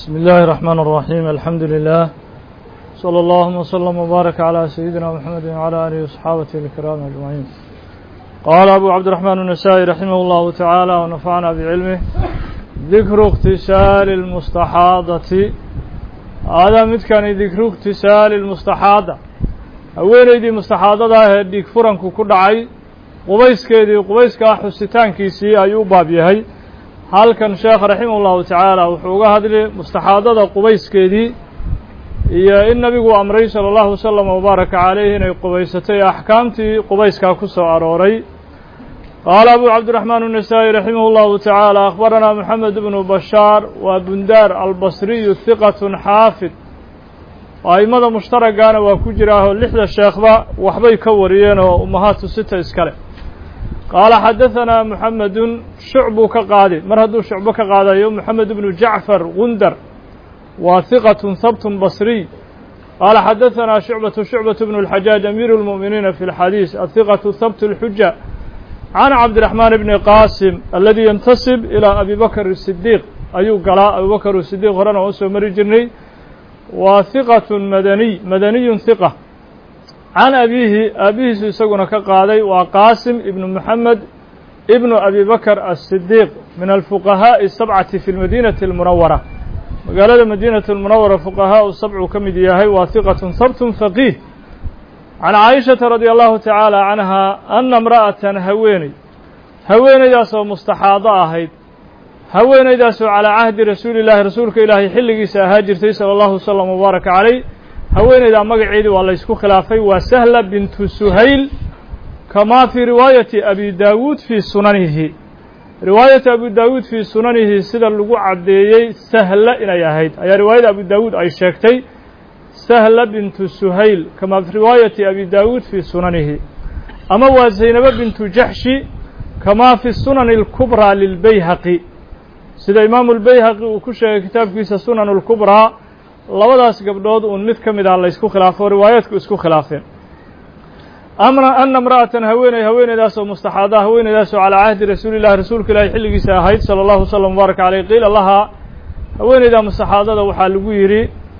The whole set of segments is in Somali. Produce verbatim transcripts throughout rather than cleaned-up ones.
بسم الله الرحمن الرحيم الحمد لله صلى الله وسلم وبارك على سيدنا محمد وعلى آله وصحابته الكرام أجمعين. قال أبو عبد الرحمن النسائي رحمه الله تعالى ونفعنا بعلمه ذكر اغتسال المستحاضة. هذا متكان ذكر اغتسال المستحاضة أول يدي مستحاضة هديك فرنك كدعي قبيس كيدي قبيس كحستان كيسي أيوب بابيهي halkan sheekh raximahullahu tacaala wuxuu uga hadlay mustaxaadada qubayskeedii iyo in nabigu amray sala allahu wasalam wabaaraka calayhi inay qubaysatay axkaamtii qubayskaa ku soo arooray. qaala abu cabdiraxmaan النasaa'i raximahullahu tacaala akhbaranaa moxamed bnu bashaar waa bundaar albasriyu hiqatun xaafid a'immada mushtaragaana waa ku jiraaho lixda sheekhba waxbay ka wariyeen oo ummahaatu sita iskale. قال حدثنا محمد شعب كقاضي مر هدو شعب كقاضي محمد بن جعفر غندر وثقة ثبت بصري. قال حدثنا شعبة شعبة بن الحجاج أمير المؤمنين في الحديث الثقة ثبت الحجة عن عبد الرحمن بن قاسم الذي ينتسب إلى أبي بكر الصديق أيو قراء أبي بكر الصديق غرنا وسو مرجني وثقة مدني مدني ثقة عن أبيه أبيه سيسقنا كقاضي وقاسم ابن محمد ابن أبي بكر الصديق من الفقهاء السبعة في المدينة المنورة. قال المدينة المنورة فقهاء السبع كمدياهي واثقة ثبت فقيه. عن عائشة رضي الله تعالى عنها أن امرأة هويني هويني داسو مستحاضة أهيد هويني داسو على عهد رسول الله رسولك إلهي حلقي سأهاجرتي صلى الله وسلم وبارك عليه. haweeneyda magaceedii waa la isku khilaafay waa sahla bintu suhayl kama fi riwaayati abi daawuud fi sunanihi riwaayati abi daawuud fi sunanihi sida lagu cadeeyey sahla inay ahayd ayaa riwaayada abi daawuud ay sheegtay sahla bintu suhayl kama fi riwaayati abi daawuud fi sunanihi ama waa zaynab bintu jahshi kama fi sunan al-kubra lil-bayhaqi sida imaam al-bayhaqi uu ku sheegay kitaabkiisa sunan al-kubra. labadaas gabdhood uun mid ka mid ah la isku khilaafo riwaayaadku isku khilaafeen. amra anna imra'atan haweeney haweeneydaasoo mustaxaada haweeneydaasoo calaa cahdi rasuulillahi rasuulka ilaahi xilligiisa ahayd sala allahu wasalam mubaaraka caleyh qiila lahaa haweeneyda mustaxaadada waxaa lagu yidhi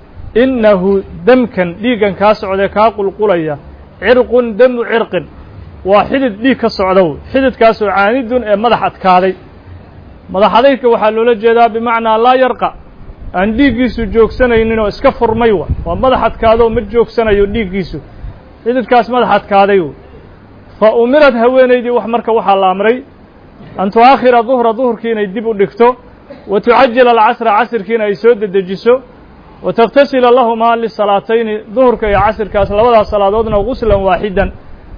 innahu damkan dhiiggan kaa socdee kaa qulqulaya cirqun damu cirqin waa xidid dhiig ka socdow xididkaasoo caanidun ee madax adkaaday madax adaydka waxaa loola jeedaa bimacnaa laa yarqa aan dhiiggiisu joogsanaynin oo iska furmay wa waa madax adkaadoo ma joogsanayo dhiiggiisu xididkaas madax adkaaday fa umirad haweenaydii wax marka waxaa la amray an tu'aakhira duhra duhurkii inay dib u dhigto wa tucajila alcasra casirkiina ay soo dedejiso wa takhtasila lahumaa lisalaatayni duhurka iyo casirkaas labadaas salaadoodna guslan waaxidan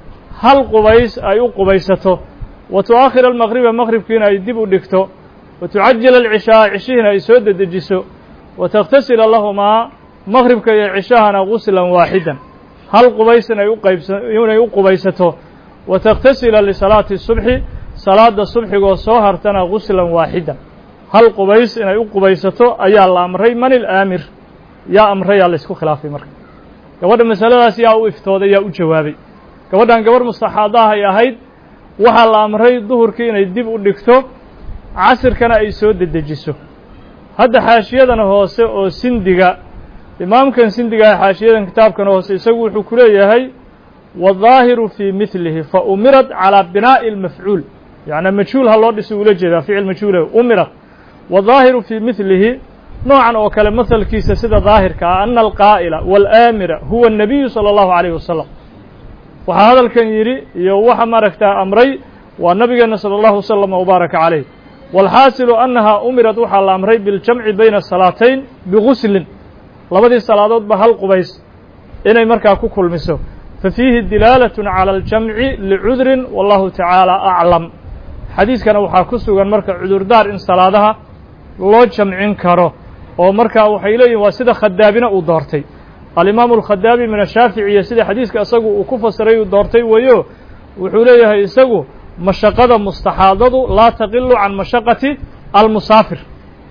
hal qubays ay u qubaysato wa tu'aakhira almaqriba maqribkiina ay dib u dhigto wa tucajila alcishaa cishihiina ay soo dedejiso وتغتسل لهما مغرب كي عشاهنا غسلا واحدا هل قبيس إنay u qubaysato وتغتسل لصلاة الصبح صلاة الصبح وصوهرتنا غسلا واحدا هل قبيس inay u qubaysato ayaa la amray man الآمر yaa amray yaa la isku khilaafay marka gabadha masaladaas yaa u iftooday yaa u jawaabay gabadhan gabar mustaxaadaha ay ahayd waxaa la amray duhurkii inay dib u dhigto casirkana ay soo dedejiso. hadda xaashiyadana hoose oo sindiga imaamkan sindiga xaashiyadan kitaabkan hoose isagu wuxuu ku leeyahay wadhaahiru fii mithlihi fa umirat calaa binaa'i almafcuul yacni majhuul ha loo dhisi ula jeedaa ficil majhuule umirat wadhaahiru fii mithlihi noocan oo kale mahalkiisa sida daahirka ah ana alqaa'ila waalaamira huwa الnabiyu salى allahu calayh wasalam waxaa hadalkan yidhi iyo waxa maaragtaa amray waa nabigeena salى allahu wasalam wabaaraka calayh. والxاaصل أنها umirad waxaa la amray biاljamci bayna الصalaatayn biguslin labadii salaadoodba hal qubays inay markaa ku kulmiso fafiihi dilaalة calى اljamci licudrin wallahu taعaalى aclam. xadiiskana waxaa ku sugan marka cudurdaar in salaadaha loo jamcin karo oo markaa waxay leeyihin waa sida khadaabina uu doortay alimaamu الkhadaabi min ashaaficiya sida xadiiska isagu uu ku fasiray uu doortay weeyo wuxuu leeyahay isagu mashaqada mustaxaadadu laa taqilu can mashaqati almusaafir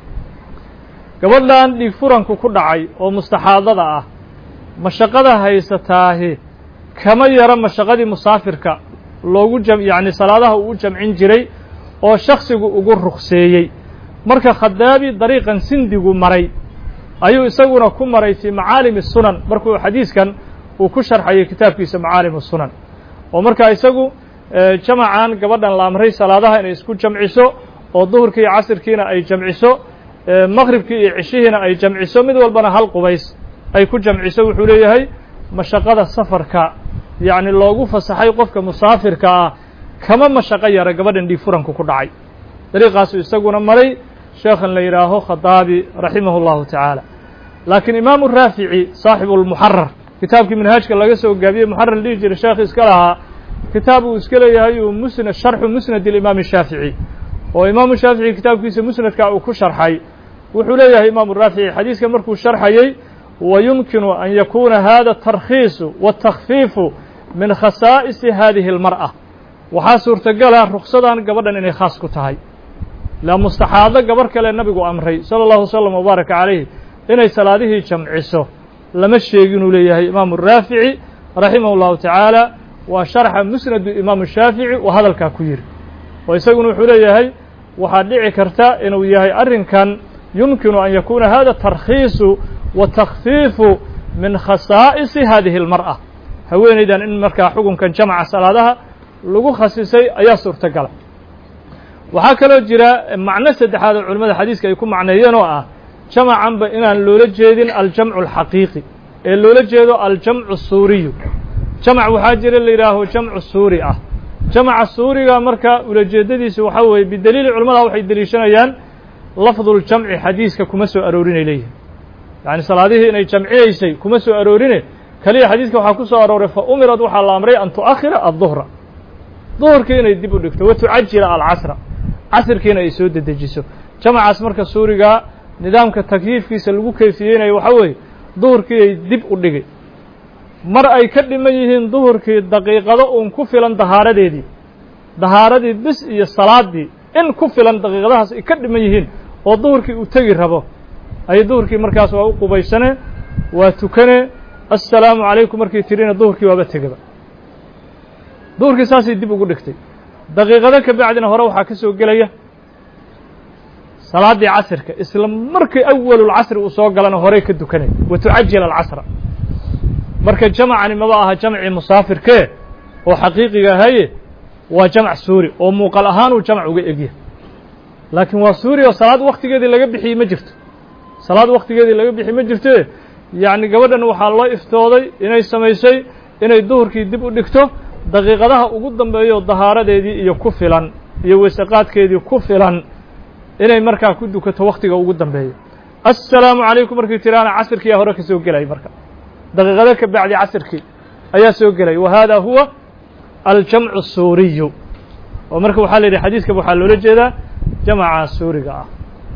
gabadhan dhiig furanku ku dhacay oo mustaxaadada ah mashaqada haysataahi kama yara mashaqadii musaafirka loogu jam yacni salaadaha uu u jamcin jiray oo shaksigu ugu rukseeyey marka khadaabi dariiqan sindigu maray ayuu isaguna ku maray fii macaalim الsunan markuu xadiiskan uu ku sharxayay kitaabkiisa macaalim الsunan oo markaa isagu jamacan gabadhan la amray salaadaha inay isku jamciso oo duhurkii iyo casirkiina ay jamciso maqribkii iyo cishihiina ay jamciso mid walbana hal qubays ay ku jamciso wuxuu leeyahay mashaqada safarka yacni loogu fasaxay qofka musaafirka ah kama mashaqo yara gabadhan dhiig furanku ku dhacay dariiqaasu isaguna maray sheekhan la yidhaaho khadaabi raximahu llahu tacaala laakiin imaamu raafici saaxibu lmuxarar kitaabkii manhaajka laga soo gaabiyey muxarar dhihi jiray sheekh iska lahaa kitaab uu iska leeyahay uu musnad sharxu musnad ilimaam shaafici oo imaamu shaafici kitaabkiisa musnadka uu ku sharxay wuxuu leeyahay imaamu raafici xadiiskan markuu sharxayey wayumkinu an yakuna hada tarkhiisu watakfiifu min khasaa'isi hadihi اlmar'a waxaa suurtagala ruksadan gabadhan inay khaas ku tahay la mustaxaado gabar kale nabigu amray salى اllahu wasalam wbaaraka calayh inay salaadihii jamciso lama sheeginuu leeyahay imaamu raafici raximah اllahu tacaala waa sharxa musnadu imaamu shaafici oo hadalkaa ku yiri oo isaguna wuxuu leeyahay waxaa dhici karta inuu yahay arrinkan yumkinu an yakuna hada tarkhiisu watakfiifu min khasaa'isi hadihi اlmar'a haweenaydan in markaa xukunkan jamca salaadaha lagu khasisay ayaa suurtagala waxaa kaloo jira macno saddexaad oo culimmada xadiiska ay ku macneeyeen oo ah jamacanba inaan loola jeedin aljamcu alxaqiiqi ee loola jeedo aljamcu suuriyu jamac waxaa jira la yidhaaho jamcu suuri ah jamaca suuriga marka ulajeedadiisa waxaa weeye bidaliili culamada waxay deliishanayaan lafduljamci xadiiska kuma soo aroorinay leeyihin yacni salaadihii inay jamcinaysay kuma soo aroorine keliya xadiiska waxaa ku soo arooray fa umirad waxaa la amray an tu'akhira adduhra duhurkii inay dib u dhigto wa tucajila alcasra casirkiina ay soo dedejiso jamacaas marka suuriga nidaamka takyiifkiisa lagu kayfiyeynayo waxaa weeye duhurkii ay dib u dhigay mar ay ka dhiman yihiin duhurkii daqiiqado uun ku filan dahaaradeedii dahaaradii bis iyo salaadii in ku filan daqiiqadahaas ay ka dhiman yihiin oo duhurkii uu tegi rabo ayay duhurkii markaas waa u qubaysane waa tukane assalaamu calaykum markii tirina duhurkii waaba tegaba duhurkii saasay dib ugu dhigtay daqiiqado ka bacdina hore waxaa ka soo gelaya salaaddii casirka isla markii awalulcasri uu soo galana horey ka dukanay wa tucajil alcasra marka jamacani maba aha jamcii musaafirkee oo xaqiiqiga ahaye waa jamc suuri oo muuqal ahaan uu jamc uga egyahay laakiin waa suuri oo salaad waktigeedii laga bixiyey ma jirto salaad waktigeedii laga bixi ma jirte yacni gabadhan waxaa loo iftooday inay samaysay inay duhurkii dib u dhigto daqiiqadaha ugu dambeeyo dahaaradeedii iyo ku filan iyo weesaqaadkeedii ku filan inay markaa ku dukato waktiga ugu dambeeyo assalaamu calaykum markii tiraana casirkiiyaa hore ka soo gelay marka daqiiqado ka bacdi casirkii ayaa soo gelay wa hada huwa aljamcu suuriyu oo marka waxaa la yidhi xadiiska waxaa loola jeedaa jamaca suuriga ah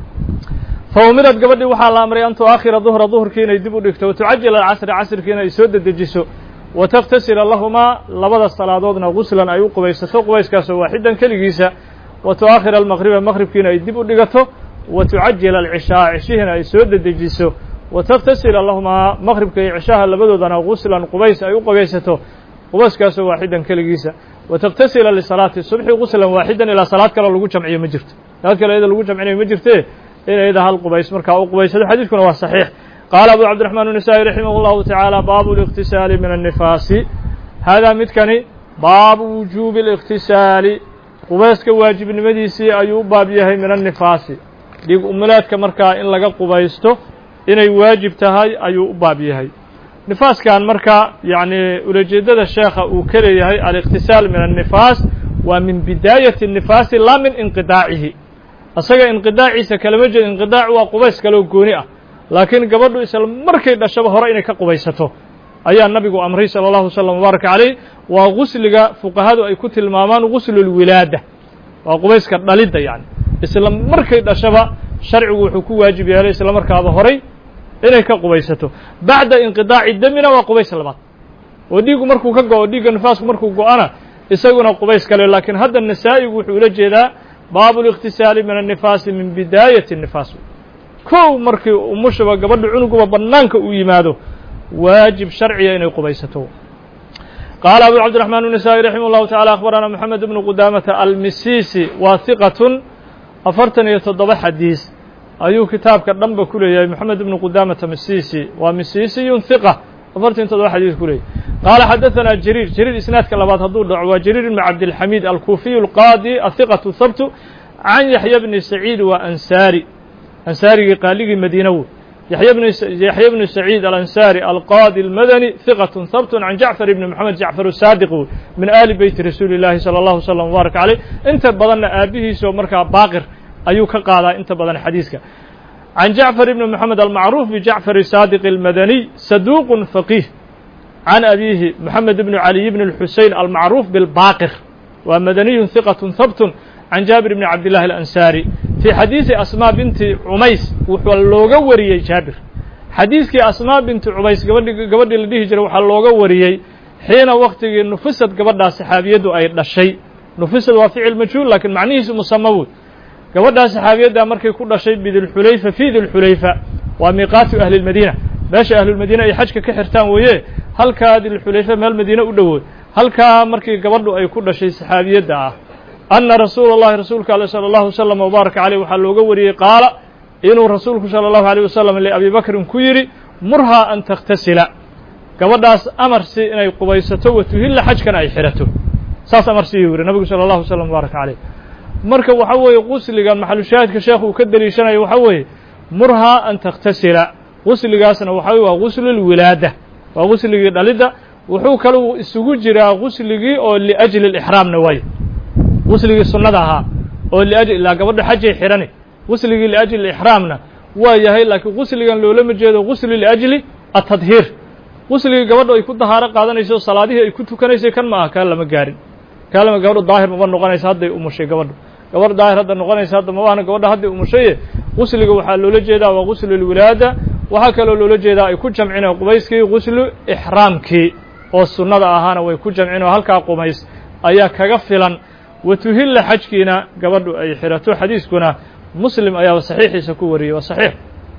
fa umirad gabadhii waxaa la amray an tu'akhira duhra duhurkii inay dib u dhigto wa tucajil alcasra casirkiina ay soo dedejiso wa takhtasila lahumaa labada salaadoodna guslan ay u qubaysato qubayskaasoo waaxidan keligiisa wa tu'akhira almaqriba maqribkiina ay dib u dhigato wa tucajila alcishaa cishihiina ay soo dedejiso wa takhtasila lahumaa maqribka iyo cishaha labadoodana guslan qubays ay u qubaysato qubayskaasoo waaxidan keligiisa wa takhtasila lisalaati subxi guslan waaxidan ilaa salaad kaloo lagu jamciyo ma jirto salaad kale iyada lagu jamcinayo ma jirte in iyada hal qubays markaa u qubaysado xadiiskuna waa saxiix qaala abu cabdiraxmaan النasaaئي raximah اllahu taعaalى baabu الاktisaali min الnifaasi haadaa midkani baabu wujuubi الاktisaali qubayska waajibnimadiisii ayuu u baab yahay min الnifaasi dhiig umuleedka markaa in laga qubaysto inay waajib tahay ayuu u baab yahay nifaaskan marka yacni ulajeedada sheekha uu ka leeyahay aliktisaal min الnifaas waa min bidaayati الnifaasi laa min inqidaacihi asaga inqidaaciisa kalama jeed inqidaac waa qubays kaloo gooni ah laakiin gabadhu isla markay dhashaba hore inay ka qubaysato ayaa nabigu amray salى اllahu wasalam wbaaraka calayh waa gusliga fuqahadu ay ku tilmaamaan guslulwilaada waa qubayska dhalidda yani isla markay dhashaba sharcigu wuxuu ku waajib yeelay isla markaaba horay inay ka qubaysato bacda inqidaaci demina waa qubays labaad oo dhiigu markuu ka go-o dhiigga nifaasku markuu go-ana isaguna qubays kale laakiin hadda nasaa'igu wuxuu ula jeedaa baabu الاktisaali min الnifaasi min bidaayati الnifaas kow markii umushaba gabadha cunuguba banaanka uu yimaado waajib sharciya inay qubaysato qaala abu cabdiraxmaan النasaaئي raximah اllahu taعalى akhbarana moxamed bnu qudaamata almisisi waa hiqatun afartan iyo toddoba xadiis ayuu kitaabka dhanba ku leeyahay moxamed ibnu qudamata misisi waa misisiyun hiqa afartan todoba xadiis ku leeyahy qaala xadaثana jariir jariir isnaadka labaad hadduu dhaco waa jariir ibnu cabdilxamiid alkuufiyu alqaadi ahiqatu habtu can yaxya bni saciid waa ansaari ansaarigii qaaligii madiina wey yaxya bn yaxya bnu saciid alansaari alqaadi almadani hiqat habtu can jacfar ibni moxamed jacfar saadiq wey min aali beyti rasuuli llahi salى allahu slm wbaaraka caleyh inta badanna aabihiisoo markaa baaqir ayuu ka qaadaa inta badan xadiiska can jacfar ibni moxamed almacruuf bijacfar saadiq almadaniy saduuq faqiih can abiihi moxamed ibni caliy bni اlxusein almacruuf bilbaaqir waa madaniyun hiqat habtu can jaabir bni cabdillahi alansaari fii xadiisi asmaa binti cumays wuxuu looga wariyey jaabir xadiiskii asmaa binti cumays gabadhi gabadhii la dhihi jiray waxaa looga wariyey xiina waktigii nufisad gabadhaa saxaabiyaddu ay dhashay nufisad waa ficil majhuul laakiin macnihiisu musama wood gabadhaa saxaabiyaddaa markay ku dhashay bidilxulayfa fii dilxulayfa waa miiqaatu ahli lmadiina meesha ahlulmadiina ay xajka ka xirtaan weeye halkaa dilxulayfa meel madiine u dhowood halkaa markii gabadhu ay ku dhashay saxaabiyadda ah ana rasuula اllahi rasuulka ale salى اllahu wslm wbaaraka caleyh waxaa looga wariyey qaala inuu rasuulku salى اllahu alيyh wasalam liabi bakrin ku yidhi murhaa an takhtasila gabadhaas amar si inay qubaysato watuhilla xajkana ay xirato saas amar siyuu yihi nabigu salى اllahu slm wbaaraka caleyh marka waxa weeye qusligan maxalushaahidka sheekhu uu ka deliishanayo waxa weeye murhaa an takhtasila qusligaasna waxa weye waa guslu lwilaada waa gusligii dhalidda wuxuu kaluu isugu jiraa gusligii oo liajli اlixraamna waaye gusligii sunnada ahaa oo liajli ilaa gabadha xajay xidhani gusligii liajli ixraamna waa yahay laakiin gusligan loolama jeedo gusli liajli atadhiir gusligii gabadha ay ku dahaaro qaadanayso salaadihii ay ku tukanaysay kan ma aha kaa lama gaarin kaa lama gabadhu daahir mama noqonaysa hadday umushay gabadhu gabadh daahir hadda noqonaysa hadda ma ahna gabadha hadday umushaye gusliga waxaa loola jeedaa waa guslu lwilaada waxaa kaloo loola jeedaa ay ku jamcineen qubayskii guslu ixraamkii oo sunnada ahaana way ku jamcin oo halkaa qubays ayaa kaga filan watuhilla xajkiina gabadhu ay xirato xadiiskuna muslim ayaaba saxiixiisa ku wariyey waa saxiix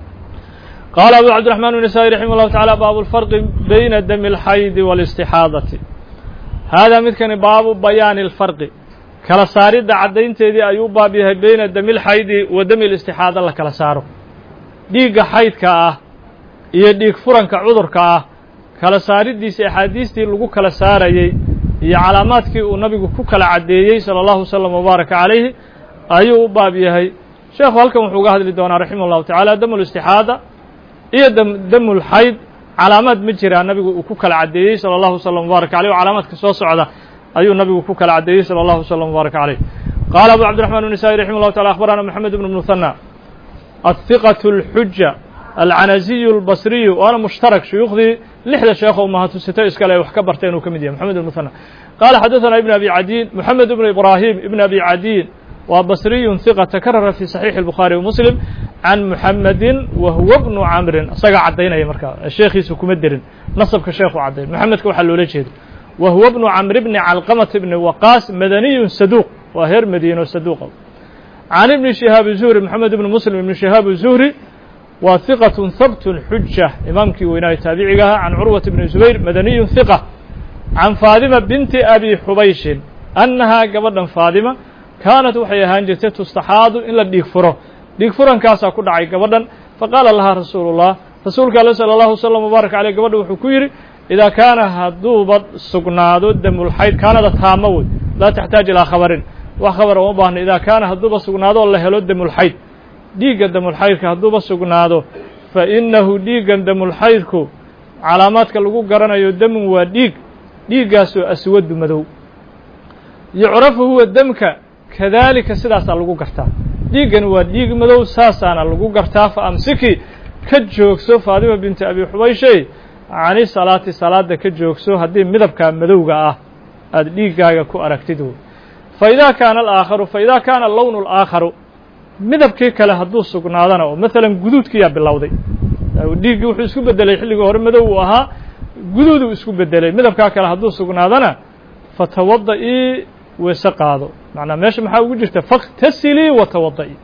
qaala abu cabdiraxmaan bn nasaai raximah llahu tacala baabu lfarqi bayna dami اlxaydi wاlistixaadati haadaa midkani baabu bayaani اlfarqi kala saaridda caddaynteedii ayuu baab yahay bayna dami اlxaydi wa dami listixaada la kala saaro dhiigga xaydka ah iyo dhiig furanka cudurka ah kala saariddiisa axaadiistii lagu kala saarayey iyo calaamaadkii uu nabigu ku kala caddeeyey salى اllahu wslm wbaaraka calayhi ayuu u baab yahay sheekhu halkan wuxuu uga hadli doonaa raximah اllahu tacaala damu listixaada iyo damu lxayd calaamaad ma jiraa nabigu uu ku kala caddeeyey salى اllahu wslm wbaaraka aleyh o calaamaadka soo socda ayuu nabigu ku kala caddeeyey salى اllahu wslm wbaaraka caleyh qaala abu cabdiraxman bn nasaai raximah llahu taala akhbarana moxamed ibn muhanى ahiqaة اlxuja alcanaziyu اlbasriyu waana mushtarak shuyuukhdii lixda sheekho umahatusito iskale ay wax ka barteen uu ka mid yahay moxamed ibn muhanى qaala xadaثana ibn abi cadiin moxamed ibn ibrahim ibn abi cadiin waa basriyun hiqa takarara fi saxiixi الbukhaari wamuslim can muxamedin wa huwa bnu camrin isagaa caddaynaya markaa sheekhiisu kuma derin nasabka sheekhu caddayn moxamedka waxaa loola jeeda wa huwa bnu camr bni calqamata bni waqaas madaniyun saduuq waa heer madiino saduuqa can ibni shihaab zuhri moxamed ibni muslim ibni shihaab zuhri waa hiqat habt xuja imaamkii weynaayo taabiciga ahaa can curwata bni zubayr madaniyun hiqa can faadima binti abi xubayshin annahaa gabadhan faadima kaanat waxay ahaan jirtay tustaxaadu in la dhiig furo dhiig furankaasaa ku dhacay gabadhan faqaala lahaa rasuulu llah rasuulka alle salى اllahu wslm wbaaraka aleyh gabadha wuxuu ku yidhi idaa kaana hadduuba sugnaado damulxayd kaanada taamo wey laa taxtaaj ilaa khabarin wax khabara uma baahna idaa kaana hadduuba sugnaadoo la helo damulxayd dhiigga damulxaydka hadduuba sugnaado fa inahu dhiiggan damulxaydku calaamaadka lagu garanayo damun waa dhiig dhiiggaasoo aswadu madow yucrafu huwa demka kadaalika sidaasaa lagu gartaa dhiiggan waa dhiig madow saasaana lagu gartaa fa amsiki ka joogso faadima binti abi xubayshay cani salaati salaada ka joogso haddii midabkaa madowga ah aada dhiiggaaga ku aragtid wey fa idaa kaana alaakharu fa idaa kaana allownu alaakharu midabkii kale hadduu sugnaadana oo maalan guduudkiyaa bilowday dhiiggii wuxuu isku beddelay xilligii hore madow uu ahaa guduuduu isku beddelay midabkaa kale hadduu sugnaadana fatawada-ii weese qaado macnaa meesha maxaa ugu jirta fakhtasilii watawada-i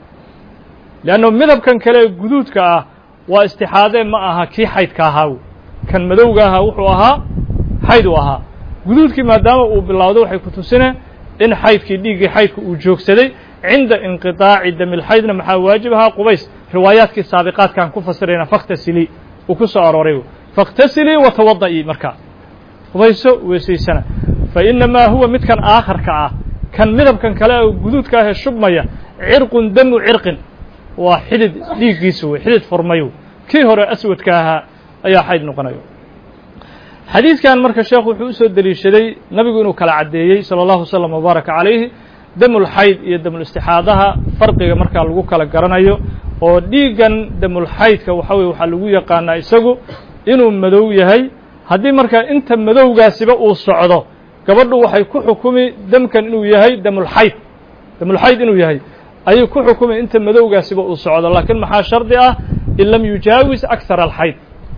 leanno midabkan kale ee guduudka ah waa istixaadee ma aha kii xaydka ahaa wey kan madowga ahaa wuxuu ahaa xayd uu ahaa guduudkii maadaama uu bilowday waxay ku tusineen in xaydkii dhiiggii xaydka uu joogsaday cinda inqiطaaci dami lxaydna maxaa waajibahaa qubays riwaayaadkii saabiqaadkaan ku fasirayna fakhtasilii uu ku soo arooray fakhtasilii watawada'i markaa qubayso weesaysana fa inamaa huwa midkan aakharka ah kan midabkan kale oo guduudka ahee shubmaya cirqun damu cirqin waa xidid dhiiggiisa wey xidid furmayo kii hore aswadka ahaa ayaa xayd noqonayo xadiidkan marka sheekhu wuxuu usoo deliishaday nabigu inuu kala caddeeyey salى اllahu wslam wbaaraka calayhi damulxayd iyo damulistixaadaha farqiga markaa lagu kala garanayo oo dhiiggan damulxaydka waxa weye waxaa lagu yaqaanaa isagu inuu madow yahay haddii markaa inta madowgaasiba uu socdo gabadhu waxay ku xukumi damkan inuu yahay damulxayd damulxayd inuu yahay ayay ku xukumi inta madowgaasiba uu socdo laakiin maxaa shardi ah in lam yujaawis akthar alxayd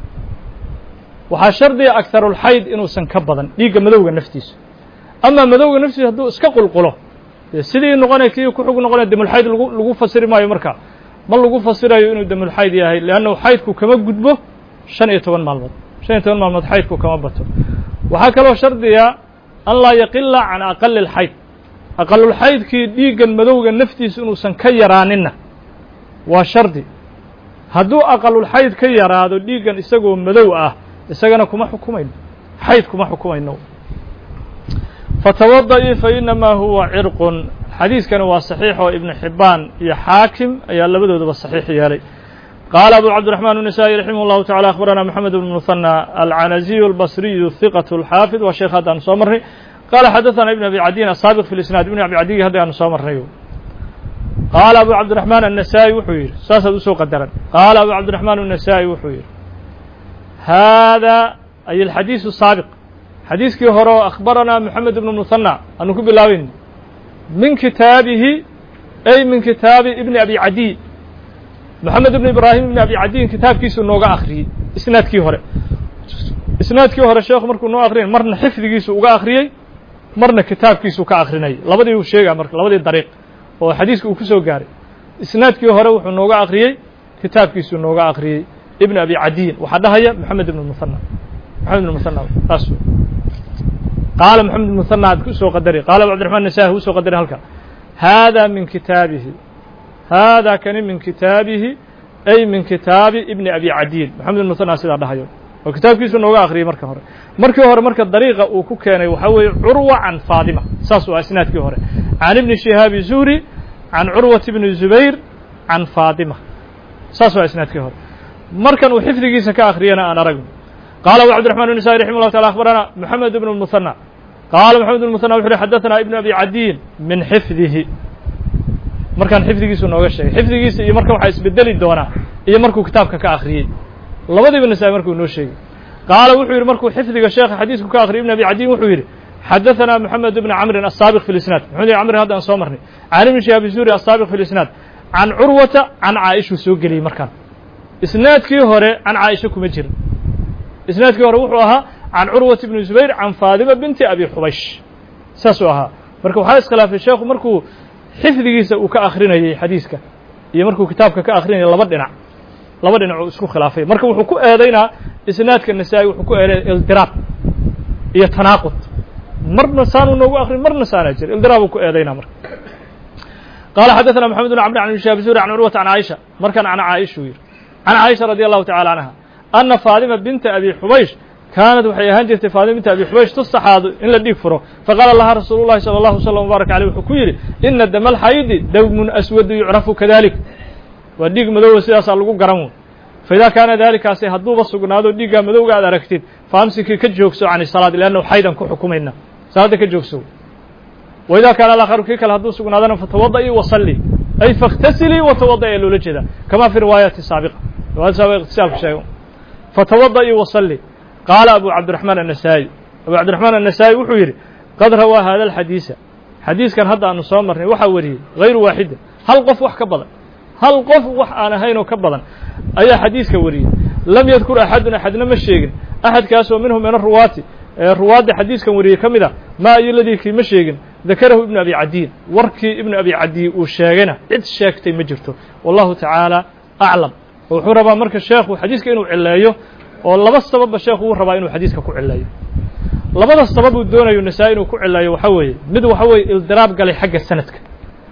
waxaa shardiga akarulxayd inuusan ka badan dhiigga madowga naftiisa amaa madowga naftiisa hadduu iska qulqulo dee sidii noqonay kii ku xug noqonay damulxayd lagu lagu fasiri maayo marka ma lagu fasirayo inuu damulxayd yahay leannahu xaydku kama gudbo shan iyo toban maalmood shan iyo toban maalmood xaydku kama bato waxaa kaloo shardiga an laa yaqila can aqali اlxayd aqalulxaydkii dhiiggan madowga naftiisa inuusan ka yaraaninna waa shardi hadduu aqalulxayd ka yaraado dhiiggan isagoo madow ah isagana kuma xukumayno xayd kuma xukumayno fatawada'i fa inamaa huwa cirqun xadiiskani waa saxiix oo ibnu xibbaan iyo xaakim ayaa labadoodaba saxiix yeelay qaala abu cabdiraxmaan النasaaئي raximah اllahu tacala akhbarana moxamed bn muhanى alcanaziyu albasriyu hiqaة اlxaafid waa sheekh hadda aanu soo marnay qaala xadaثana ibn abi cadiin asaabiq fi lisnaad ibn abi cadiyi hadda aanu soo marnay qaala abu cabdiraxmaan النasaaئي wuxuu yidhi saasaad usoo qadaran qaala abu cabdiraxmaan النasaaئي wuxuu yidhi hada ay alxadiiث الsaabiq xadiiskii hore oo akhbaranaa moxamed ibn muhanى aanu ku bilaabayn min kitaabihi ay min kitaabi ibni abi cadiy moxamed ibn ibraahim ibn abi cadiyin kitaabkiisuu nooga akriyey isnaadkii hore isnaadkii hore sheekhu markuu noo akriyay marna xifdigiisu uga akriyey marna kitaabkiisuu ka akrinayay labadii uu sheegaa marka labadii dariiq oo xadiiska uu ku soo gaaray isnaadkii hore wuxuu nooga akriyey kitaabkiisuu nooga akriyey ibn abi cadiyin waxaa dhahaya moxamed ibn muhanى moxamed ibn muhanى taas qaala moxamed ibn muhanى ad ku soo qadari qaala abu cabdiraxman nasahi usoo qadari halka hada min kitaabihi hada kani min kitaabihi ay min kitaabi ibni abi cadiyin moxamed ibn muhanى sidaa dhahayo oo kitaabkiisu nooga akriyey marka hore markii hore marka dariiqa uu ku keenay waxaa weeye curwa can faadima saas u ah isnaadkii hore can ibni shihaabi zuhri can curwat ibni zubayr can faadima saas waa isnaadkii hore markan uu xifdigiisa ka akriyana aan aragno qaala abu cabdiraxman النasaaئي raximah اllahu taala akhbarana moxamed ibn muhanى qaala moxamed ibn muhanى wuxu uhi xadaثana ibn abi cadiyin min xifdihi markaan xifdigiisu nooga sheegay xifdigiisa iyo marka waxaa isbedeli doonaa iyo markuu kitaabka ka akriyey labadiiba nasaa-i markuu noo sheegay qaala wuxuu yidhi markuu xifdiga sheekha xadiisku ka akriyay ibn abi cadiyin wuxuu yidhi xadaثana moxamed ibn camrin asaabiq fi lisnaad moxamed ibn camrin hadda aan soo marnay can ibni shihaabi zuhri asaabiq fi lisnaad can curwata can caaishuu soo geliyey markaan isnaadkii hore can caaisha kuma jirin isnaadkii hore wuxuu ahaa can curwat ibni zubayr can faadima binti abi xubaysh saasuu ahaa marka waxaa iskhilaafay sheekhu markuu xifdigiisa uu ka akrinayey xadiiska iyo markuu kitaabka ka akrinayay laba dhinac laba dhinac uu isku khilaafay marka wuxuu ku eedaynaa isnaadka nasaa-i wuxuu ku eeday ildiraab iyo tanaaqud marna saanuu noogu akrin marna saanaa jira ildiraabuu ku eedaynaa marka qaala xadaثana moxamed bn camr can ibn shihaabi zuhri can curwata can caaisha markan can caaishuu yidhi can caaisha radi allahu tacala canha ana faadima binta abi xubaysh kaanad waxay ahaan jirtay faadima binta abi xubaysh tustaxaadu in la dhiig furo faqaala laha rasuulu llahi salى اllahu slm wbaaraka aleyh wuxuu ku yidhi ina dama alxaydi dawmun aswadu yucrafu kadalik waa dhiig madowga sidaasaa lagu garan wey faidaa kaana dalikaasi hadduuba sugnaado dhiiggaa madowga aad aragtid faamsikii ka joogso can salaad lannahu xaydan ku xukumayna salaadda ka joogso waidaa kaana alakharu kii kale hadduu sugnaadana fatawada'i wasalli ay faاkhtasilii watawada'i loola jeeda kama fi riwaayati saabiqa riwayada saabiqa ikhtisaalku sheego fatawada'i wasalli qaala abu cabdiraxmaan النasaaئي abu cabdiraxmaan النasaaئي wuxuu yidhi qad rawaa hada alxadiisa xadiiskan hadda aanu soo marnay waxaa wariyey hayru waaxida hal qof wax ka badan hal qof wax aan ahaynoo ka badan ayaa xadiiska wariyey lam yadkur axadun axadna ma sheegin axadkaasoo minhu min aruwaati ee ruwaadda xadiiskan wariyey ka mid a maa iyo ladii kii ma sheegin dakarahu ibnu abi cadiyin warkii ibnu abi cadiy uu sheegayna cid sheegtay ma jirto wallahu tacaala aclam oo wuxuu rabaa marka sheekhu xadiiska inuu cileeyo oo laba sababba sheekhu uu rabaa inuu xadiiska ku cileeyo labada sabab uu doonayo nasaa-i inuu ku cileeyo waxaa weeye mid waxa weeye ildiraab galay xagga sanadka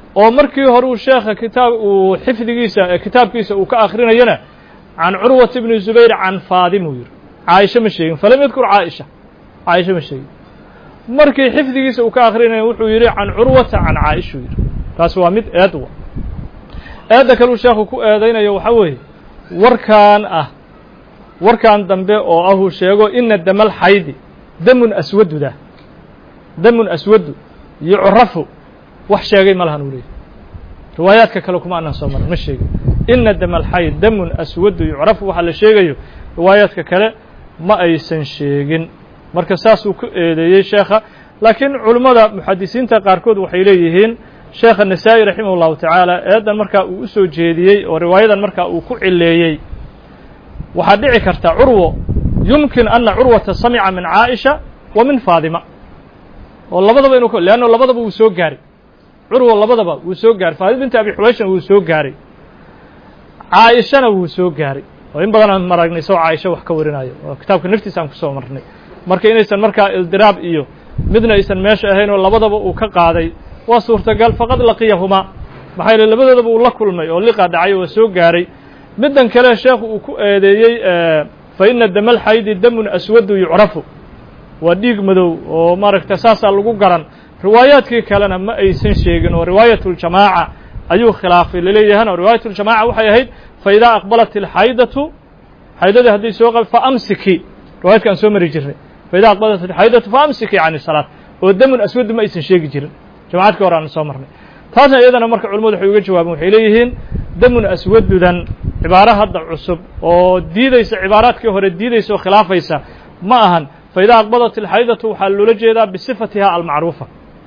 oo markii hore uu sheekha kitaab uu xifdigiisa kitaabkiisa uu ka akhrinayana can curwat ibni zubayr can faadim uu yidhi caaisha ma sheegin falam yadkur caaisha caaisha ma sheegin markii xifdigiisa uu ka akhrinaya wuxuu yidhi can curwata can caaisha uu yidhi taas waa mid eed wa eedda kaleu sheekhu ku eedaynayo waxaa weeye warkaan ah warkan dambe oo ah uu sheego ina damal xaydi damun aswaduda damun aswadu yucrafu wax sheegay ma lahan uu leeyahy riwaayaadka kale kuma aanan soo marin ma sheegin ina damal xayd damun aswadu yucrafu waxa la sheegayo riwaayaadka kale ma aysan sheegin marka saasuu ku eedeeyey sheekha laakiin culimmada muxadisiinta qaarkood waxay leeyihiin sheekha nasaa-i raximah ullahu tacaala eedan markaa uu u soo jeediyey oo riwaayadan markaa uu ku cileeyey waxaa dhici karta curwo yumkin ana curwata samica min caaisha wa min faadima oo labadaba inu leanno labadaba wuu soo gaaray curwo labadaba wuu soo gaaray faadima binti abi xubayshna wuu soo gaaray caaishana wuu soo gaaray oo in badan aan maragnay isagoo caaisha wax ka warinayo oo kitaabka naftiisa aan kusoo marnay marka inaysan markaa ildiraab iyo midna aysan meesha ahayn oo labadaba uu ka qaaday waa suurtagal faqad laqiyahumaa maxaa yeele labadoodaba uu la kulmay oo liqa dhacay oo soo gaaray middan kale sheekhu uu ku eedeeyey fa ina damal xaydi damun aswadu yucrafu waa dhiig madow oo maaragta saasaa lagu garan riwaayaadkii kalena ma aysan sheegin oo riwaayatuljamaaca ayuu khilaafay laleeyahana riwaayatuljamaaca waxay ahayd fa idaa aqbalat ilxaydatu xaydadii hadday soo qab fa amsiki riwaayadka aan soo mari jirnay fa idaa aqbalat ilxaydatu fa amsiki can isalaat oo damun aswadu ma aysan sheegi jirin jamacadkii hore aan soo marnay taasna iyadana marka culimmadu waxay uga jawaabeen waxay leeyihiin damun aswadudan cibaaro hadda cusub oo diidaysa cibaaraadkii hore diidaysa oo khilaafaysa ma ahan fa idaa aqbadat ilxaydatu waxaa loola jeedaa bisifatiha almacruufa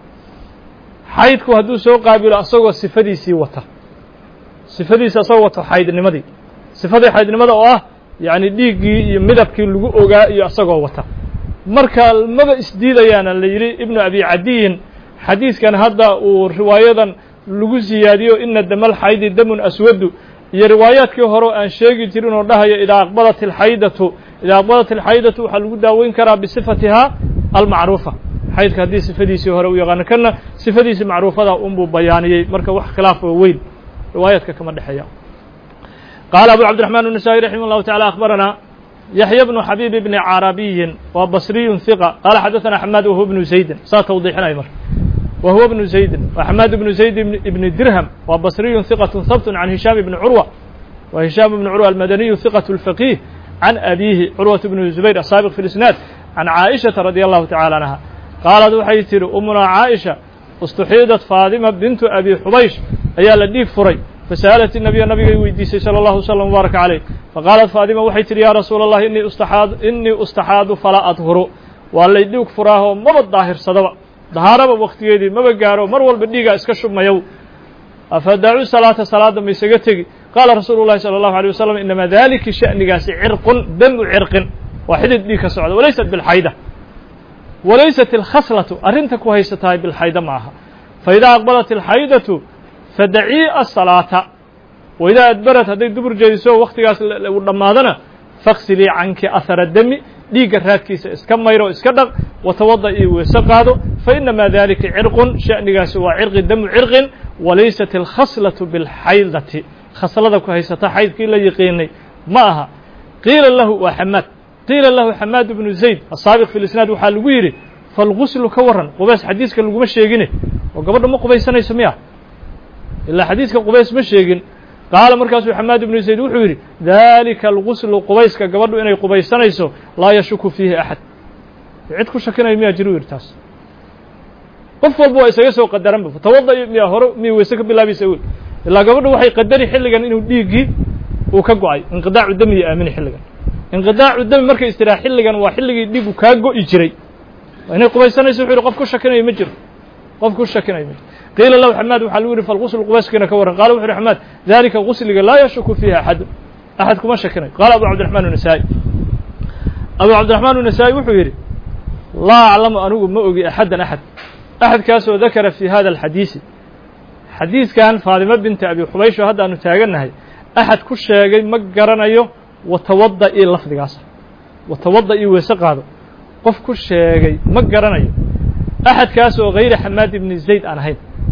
xaydku hadduu soo qaabilo asagoo sifadiisii wata sifadiisi asagoo wato xaydnimadii sifadii xaydnimada oo ah yacni dhiiggii iyo midabkii lagu ogaa iyo asagoo wata marka maba isdiidayaana la yidhi ibnu abi cadiyin xadiiskan hadda uu riwaayadan lagu siyaadiyo ina damal xaydi damun aswadu iyo riwaayaadkii hore aan sheegi jirin oo dhahaya idaa aqbalat ilxaydatu idaa aqbalat ilxaydatu waxaa lagu daaweyn karaa bisifatiha almacruufa xaydka haddii sifadiisii hore u yaqaano kana sifadiisii macruufada unbuu bayaaniyey marka wax khilaaf oo weyn riwaayaadka kama dhexeeya qaala abu cabdiraxmaan النasaaئي raximah اllahu taعala akhbarana yaxya bnu xabiib bni carabiyin waa basriyun hiqa qaala xadaثana xamaad wahuwa bnu zaydin saa tawdiixinay marka وهو بن زيد وحماد بن زيد بن درهم وبصري ثقة ثبت عن هشام بن عروة وهشام بن عروة المدني ثقة الفقيه عن أبيه عروة بن الزبير السابق في الإسناد عن عائشة رضي الله تعالى عنها قالت waxay tiri أمنا عائشة استحيدت فاطمة بنت أبي حبيش ayaa la dhiig furay فسألت النبي nabigay weydiisay صلى الله وسلم وبارك عليه فقالت فاطمة waxay tiri يا رسول الله إني استحاad إني استحاad فلا أطهر waa lay dhiig furaaho maba daahirsadaba dahaaraba waktigeedii maba gaaro mar walba dhiigaa iska shubmayow afadacu salaata salaada ma isaga tegi qaala rasuulu llahi salى اllahu alيه wasalam inama dalika sha'nigaasi cirqun damu cirqin waa xidid dhiig ka socda walaysat bilxayda walaysat ilkhaslatu arrinta ku haysatahay bilxayda ma aha faidaa aqbalat ilxaydatu fadacii asalaata waidaa adbarat hadday dubur jeediso waktigaas uu dhammaadana faksilii canki ahara dami dhiigga raadkiisa iska mayro iska dhaq watawada iyo weese qaado fainamaa dalika cirqun sha'nigaasi waa cirqi damu cirqin walaysat alkhaslatu bilxaydati khaslada ku haysata xaydkii la yiqiinay ma aha qiila lahu waa xamaad qiila lahu xamaad bnu zayd asaabiq fi lisnaad waxaa lagu yidhi falguslu ka waran qubays xadiiska laguma sheegine oo gabadha ma qubaysanayso miya ilaa xadiiska qubays ma sheegin qaala markaasuu xamaad ibnu zayd wuxuu yidhi dalika alguslu qubayska gabadhu inay qubaysanayso laa yashuku fiihi axad cid ku shakinaya miyaa jiru yidhi taas qof walba waa isaga soo qadaranba tawada miyaa hore miya weyse ka bilaabaysa wel ilaa gabadhu waxay qadari xilligan inuu dhiiggii uu ka go-ay inqidaacu dami iyo aamini xilligan inqidaacu dami markay istiraa xilligan waa xilligii dhiigu kaa go-i jiray waa inay qubaysanayso wuxuu yidhi qof ku shakinaya ma jiro qof ku shakinaya ma jiro qiila lahu xamaad waxaa lagu yihi falgusl qubayskiina ka warran qala wuxu uhi xamaad dalika gusliga laa yashuku fiihi axadu axad kuma shakinayo qaala abu cabdiraxmaan النasaaئي abu cabdiraxmaan النasaaئي wuxuu yidhi laa aclamu anigu ma ogi axadan axad axadkaasoo dakara fi hada alxadiisi xadiiskan faadimo binti abi xubaysh oo haddaanu taagannahay axad ku sheegay ma garanayo watawada io lafdigaasa watawada io weese qaado qof ku sheegay ma garanayo axadkaas oo hayra xamaad ibni zayd aan ahayn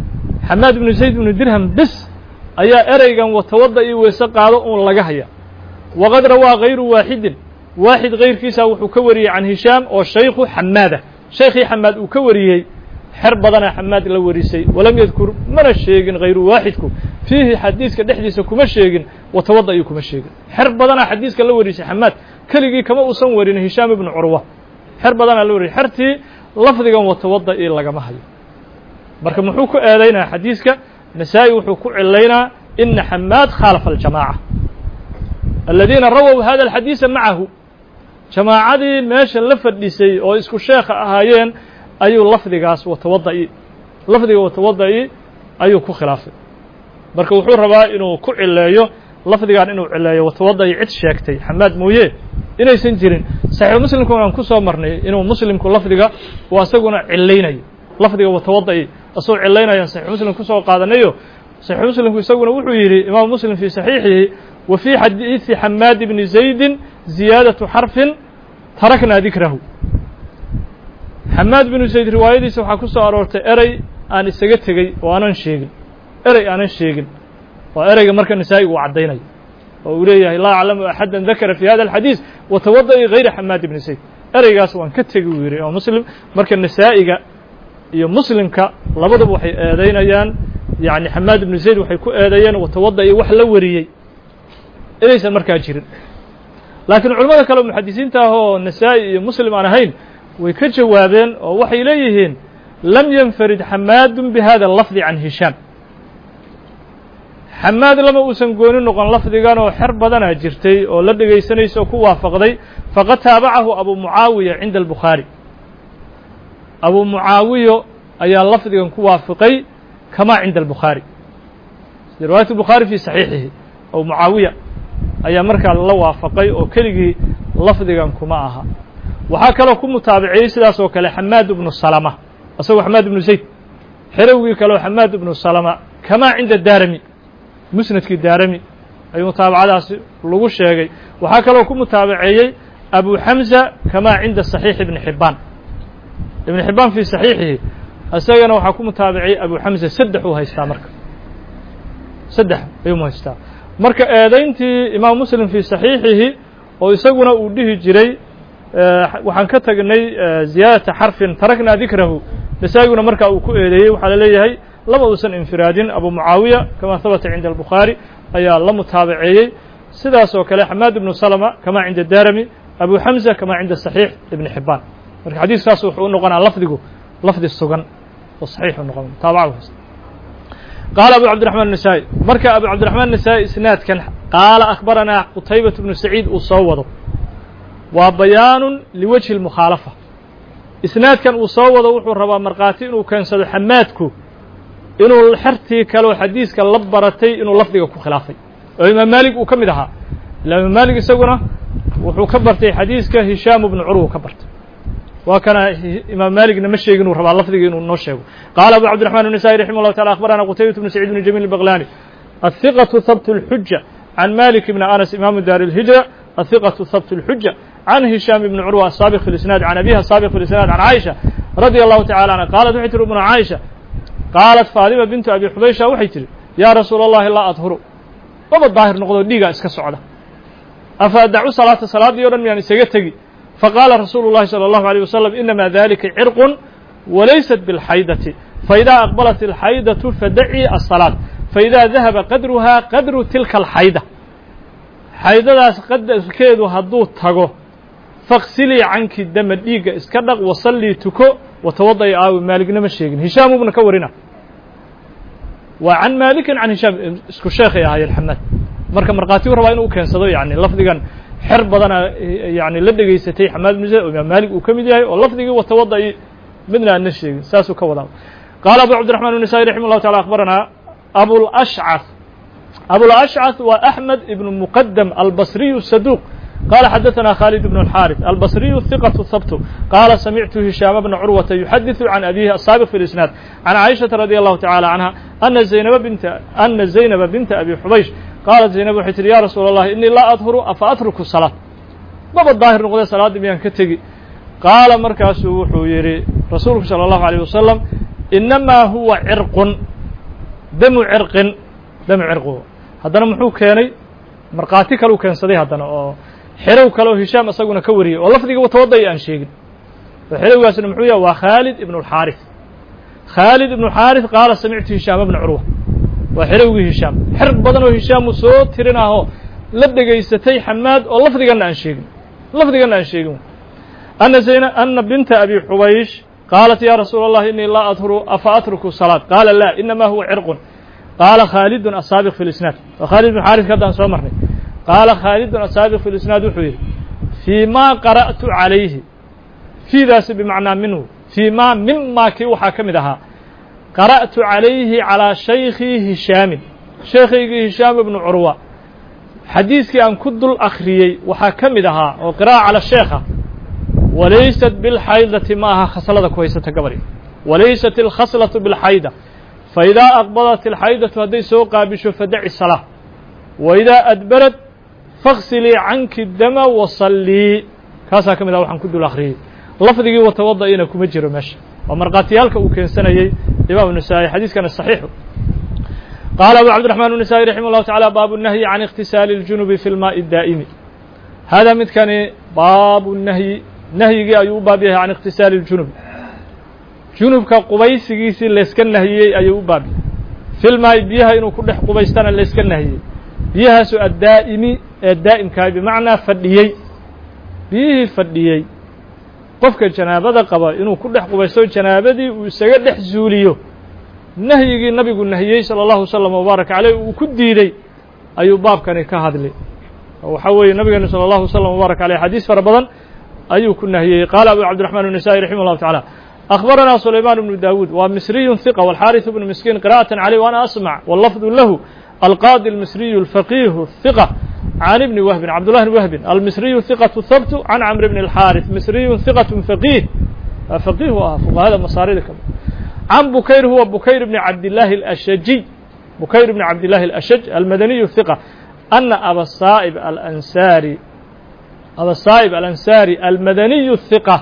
حماد بن زيد بن درهم بس أيا أريجا وتوضأ ويسقى لغا هيا وقد روى غير واحد واحد غير كيسا وكوري عن هشام والشيخ حمادة شيخي حماد وكوري حرب بدنا حماد لوريسي ولم يذكر من الشيء غير واحدكم فيه حديث كدحديث كما شيء وتوضأ كما شيء حرب بدنا حديث كلوريسي حماد كلجي كما أصورين هشام بن عروة حرب بدنا لوري حرتي لفظا وتوضأ لغا ما هيا marka muxuu ku eedeynaa xadiiska Nasaa'i wuxuu ku cilaynaa in Hammad khalafa al-jamaa'a alladina rawaw hada al-hadith ma'ahu jamaacadii meesha la fadhisay oo isku sheekh ahaayeen ayuu lafdigaas watawadai lafdiga watawadai ayuu ku khilaafay marka wuxuu rabaa inuu ku cileeyo lafdigan inuu cileeyo watawadai cid sheegtay Hammad mooyee inaysan jirin sahih muslimku aan ku soo marnay inuu muslimku lafdiga waa asaguna cilaynayo lafdiga watawadai asoo cilaynayaan sahih muslim ku soo qaadanayo sahih muslim isaguna wuxuu yiri imaam muslim fi sahihihi wa fi hadith Hammad ibn Zayd ziyadatu harfin tarakna dhikrahu Hammad ibn Zayd riwaayadiisa waxa ku soo aroortay eray aan isaga tagay oo aanan sheegin eray aanan sheegin waa erayga marka Nasaa'i uu cadeynay oo uu leeyahay la a'lamu ahadan dhakara fi hada alhadith wa tawadda'i ghayra Hammad ibn Zayd eraygaas waan ka tagay uu yiri oo muslim marka Nasaa'iga iyo muslimka labadaba waxay eedeynayaan yaani Hammad ibn Zayd waxay ku eedeeyeen watawadday wax la wariyay inaysan markaa jirin laakiin culimada kale muhaddisiinta ah oo Nasaa'i iyo Muslim aan ahayn way ka jawaabeen oo waxay leeyihiin lam yanfarid Hammad bi hada al-lafz an Hisham Hammad lama uusan goonin noqon lafdigan oo xir badan ah jirtay oo la dhageysanayso ku waafaqday faqad taabacahu Abu Muawiya inda al-Bukhari أبو معاوية أي اللفظ كوافقي كما عند البخاري رواية البخاري في صحيحه أو معاوية أي مركا الله وافقي أو كلجي لفظ كماها وحكى كم متابعي سلاس وكل حماد بن السلامة أسوى حماد بن زيد حروي كلو حماد بن السلامة كما عند الدارمي مسند الدارمي أي متابعة لغو الشيء وحكى كم متابعي أبو حمزة كما عند الصحيح ابن حبان ابن حبان في صحيحه أساقنا وحكم تابعي أبو حمزة سدحوا هايستا مركا سدح يوم هايستا مركا آذينتي إمام مسلم في صحيحه ويساقنا أوديه جري أه وحنكتغني أه زيادة حرف تركنا ذكره لساقنا مركا أوكو إليه وحال ليه لما وسن انفرادين أبو معاوية كما ثبت عند البخاري أي لم تابعي سداس وكلا حماد بن سلمة كما عند الدارمي أبو حمزة كما عند الصحيح ابن حبان marka xadiiskaas wuxuu noqonaa lafdigu lafdi sugan oo saxiix noqon taabacu قال أبو عبد الرحمن النسائي مركا أبو عبد الرحمن النسائي إسناد كان قال أخبرنا قتيبة بن سعيد أصوده وبيان لوجه المخالفة إسناد كان أصوده وحو ربا مرقاتي إنه كان سدو حمادكو إنه الحرتي كالو حديث كاللبرتي إنه لفظك خلافي وإمام مالك وكمدها الإمام مالك يسونا وحو كبرتي حديث كهشام بن عروة كبرت وكان إمام مالك نمشي يقول ربع الله فدي يقول نوشه قال أبو عبد الرحمن النسائي رحمه الله تعالى أخبرنا قتيبة بن سعيد بن جميل البغلاني الثقة ثبت الحجة عن مالك بن أنس إمام دار الهجرة الثقة ثبت الحجة عن هشام بن عروة السابق في الإسناد عن أبيها السابق في الإسناد عن عائشة رضي الله تعالى عنها قالت وحيتر ابن عائشة قالت فاطمة بنت أبي حبيشة وحيتر يا رسول الله لا أطهر وما الظاهر نقول ديقا اسك السعودة أفأدعو صلاة صلاة يورن يعني سيجتكي فقال رسول الله صلى الله عليه وسلم إنما ذلك عرق وليست بالحيدة فإذا أقبلت الحيدة فدعي الصلاة فإذا ذهب قدرها قدر تلك الحيدة حيدة قد كيدو هدو تغو فاغسلي عنك الدم الديق اسكدق وصلي تكو وتوضي آو مالك نمشيق هشام بن كورنا وعن مالك عن هشام اسكو الشيخ يا هاي الحمد مركب مرقاتي وروا إنه كان صدو يعني لفظيا حر بدنا يعني لدغيستي حماد بن زيد وإمام مالك وكمid yahay oo lafdiga watawaday midna aan sheegin saasu ka wada قال أبو عبد الرحمن النسائي رحمه الله تعالى أخبرنا أبو الأشعث أبو الأشعث وأحمد بن مقدم البصري الصدوق قال حدثنا خالد بن الحارث البصري الثقة الثبت قال سمعت هشام بن عروة يحدث عن أبيه السابق في الإسناد عن عائشة رضي الله تعالى عنها أن زينب بنت أن زينب بنت أبي حبيش قالت زينب حتى يا رسول الله إني لا أطهر أفأترك الصلاة ما بالظاهر نقول صلاة بيان كتجي قال مركز وحويري رسولك صلى الله عليه وسلم إنما هو عرق damu cirqin damu cirqu haddana muxuu keenay markhaati kaleu keensaday haddana oo xerow kale oo hishaam isaguna ka wariyey oo lafdiga tawadday aan sheegin oo xerowgaasna muxuu yahay waa khaalid ibnu alxaarith khaalid ibnu alxaarith qaala samictu hishaam ibna curwa waa xerowgii hishaam xerq badan oo hishaam uu soo tirinahoo la dhegaysatay xamaad oo lafdiganna aan sheegin lafdiganna aan sheegin ana zayna ana binta abi xubaysh qaalat ya rasuula allah inii laa adhuru afa atruku salaat qaala laa inamaa huwa cirqun qaala khaalidun asaabiq fi lisnaad waa khaalid ibnu xaarithka haddaan soo marnay qaala khaalidun asaabiq fi lisnaad wuxuu yidhi fii ma qara'tu calayhi fiidaasi bimacnaa minhu fii ma mimaa kii waxaa ka mid ahaa qara'tu calayhi calىa shaykhi hishaamin sheekhaygii hishaam ibnu curwa xadiiskii aan ku dul akhriyey waxaa ka mid ahaa oo qira'a cala sheekha walaysat bilxaydati ma aha khaslada ku haysata gabadhi walaysat alkhaslatu bilxayda faidaa aqbadat alxaydatu hadday soo qaabisho fadaci salaa waidaa adbarad faksilii canki dama wasallii kaasaa ka mid aha waxaan ku dul akhriyey lafdigii watawada'iina kuma jiro meesha waa markhaatiyaalka uu keensanayey imaam النasaaئي xadiiskana صaxiixu qaala abu cabdiرaحman النasaaئي raximah الlahu taعalى baabu الnahyi can اkhtisaali الjunubi fi اlmaaءi الdaa'imi hada midkani baabu nahyi nahyigii ayuu u baab yahay can اkhtisaali الjunub junubka qubaysigiisii layska nahiyey ayuu u baab yahay fi lmaa'i biyaha inuu ku dhex qubaystana layska nahiyey biyahaasu addaa'imi ee daa'imkahay bimacnaa fadhiyey biyihii fadhiyey qofka janaabada qaba inuu ku dhex qubaysto janaabadii uu isaga dhex zuuliyo nahyigii nabigu nahiyey salى اllahu wasalam wbaaraka caleyh uu ku diidey ayuu baabkani ka hadlay oo waxaa weeye nabigeenu salى اllahu wasalam wbaaraka aleyh xadiis fara badan ayuu ku nahiyey qaala abu cabdiرaحman النasaaئي raximah اllahu taعalى أخبرنا سليمان بن داود ومصري ثقة والحارث بن مسكين قراءة عليه وأنا أسمع واللفظ له القاضي المصري الفقيه الثقة عن ابن وهب عبد الله بن وهب المصري ثقة الثبت عن عمرو بن الحارث مصري ثقة فقيه فقيه فقه هذا مصاريكم عن بكير هو بكير بن عبد الله الأشجي بكير بن عبد الله الأشج المدني الثقة أن أبا الصائب الأنساري أبا الصائب الأنساري المدني الثقة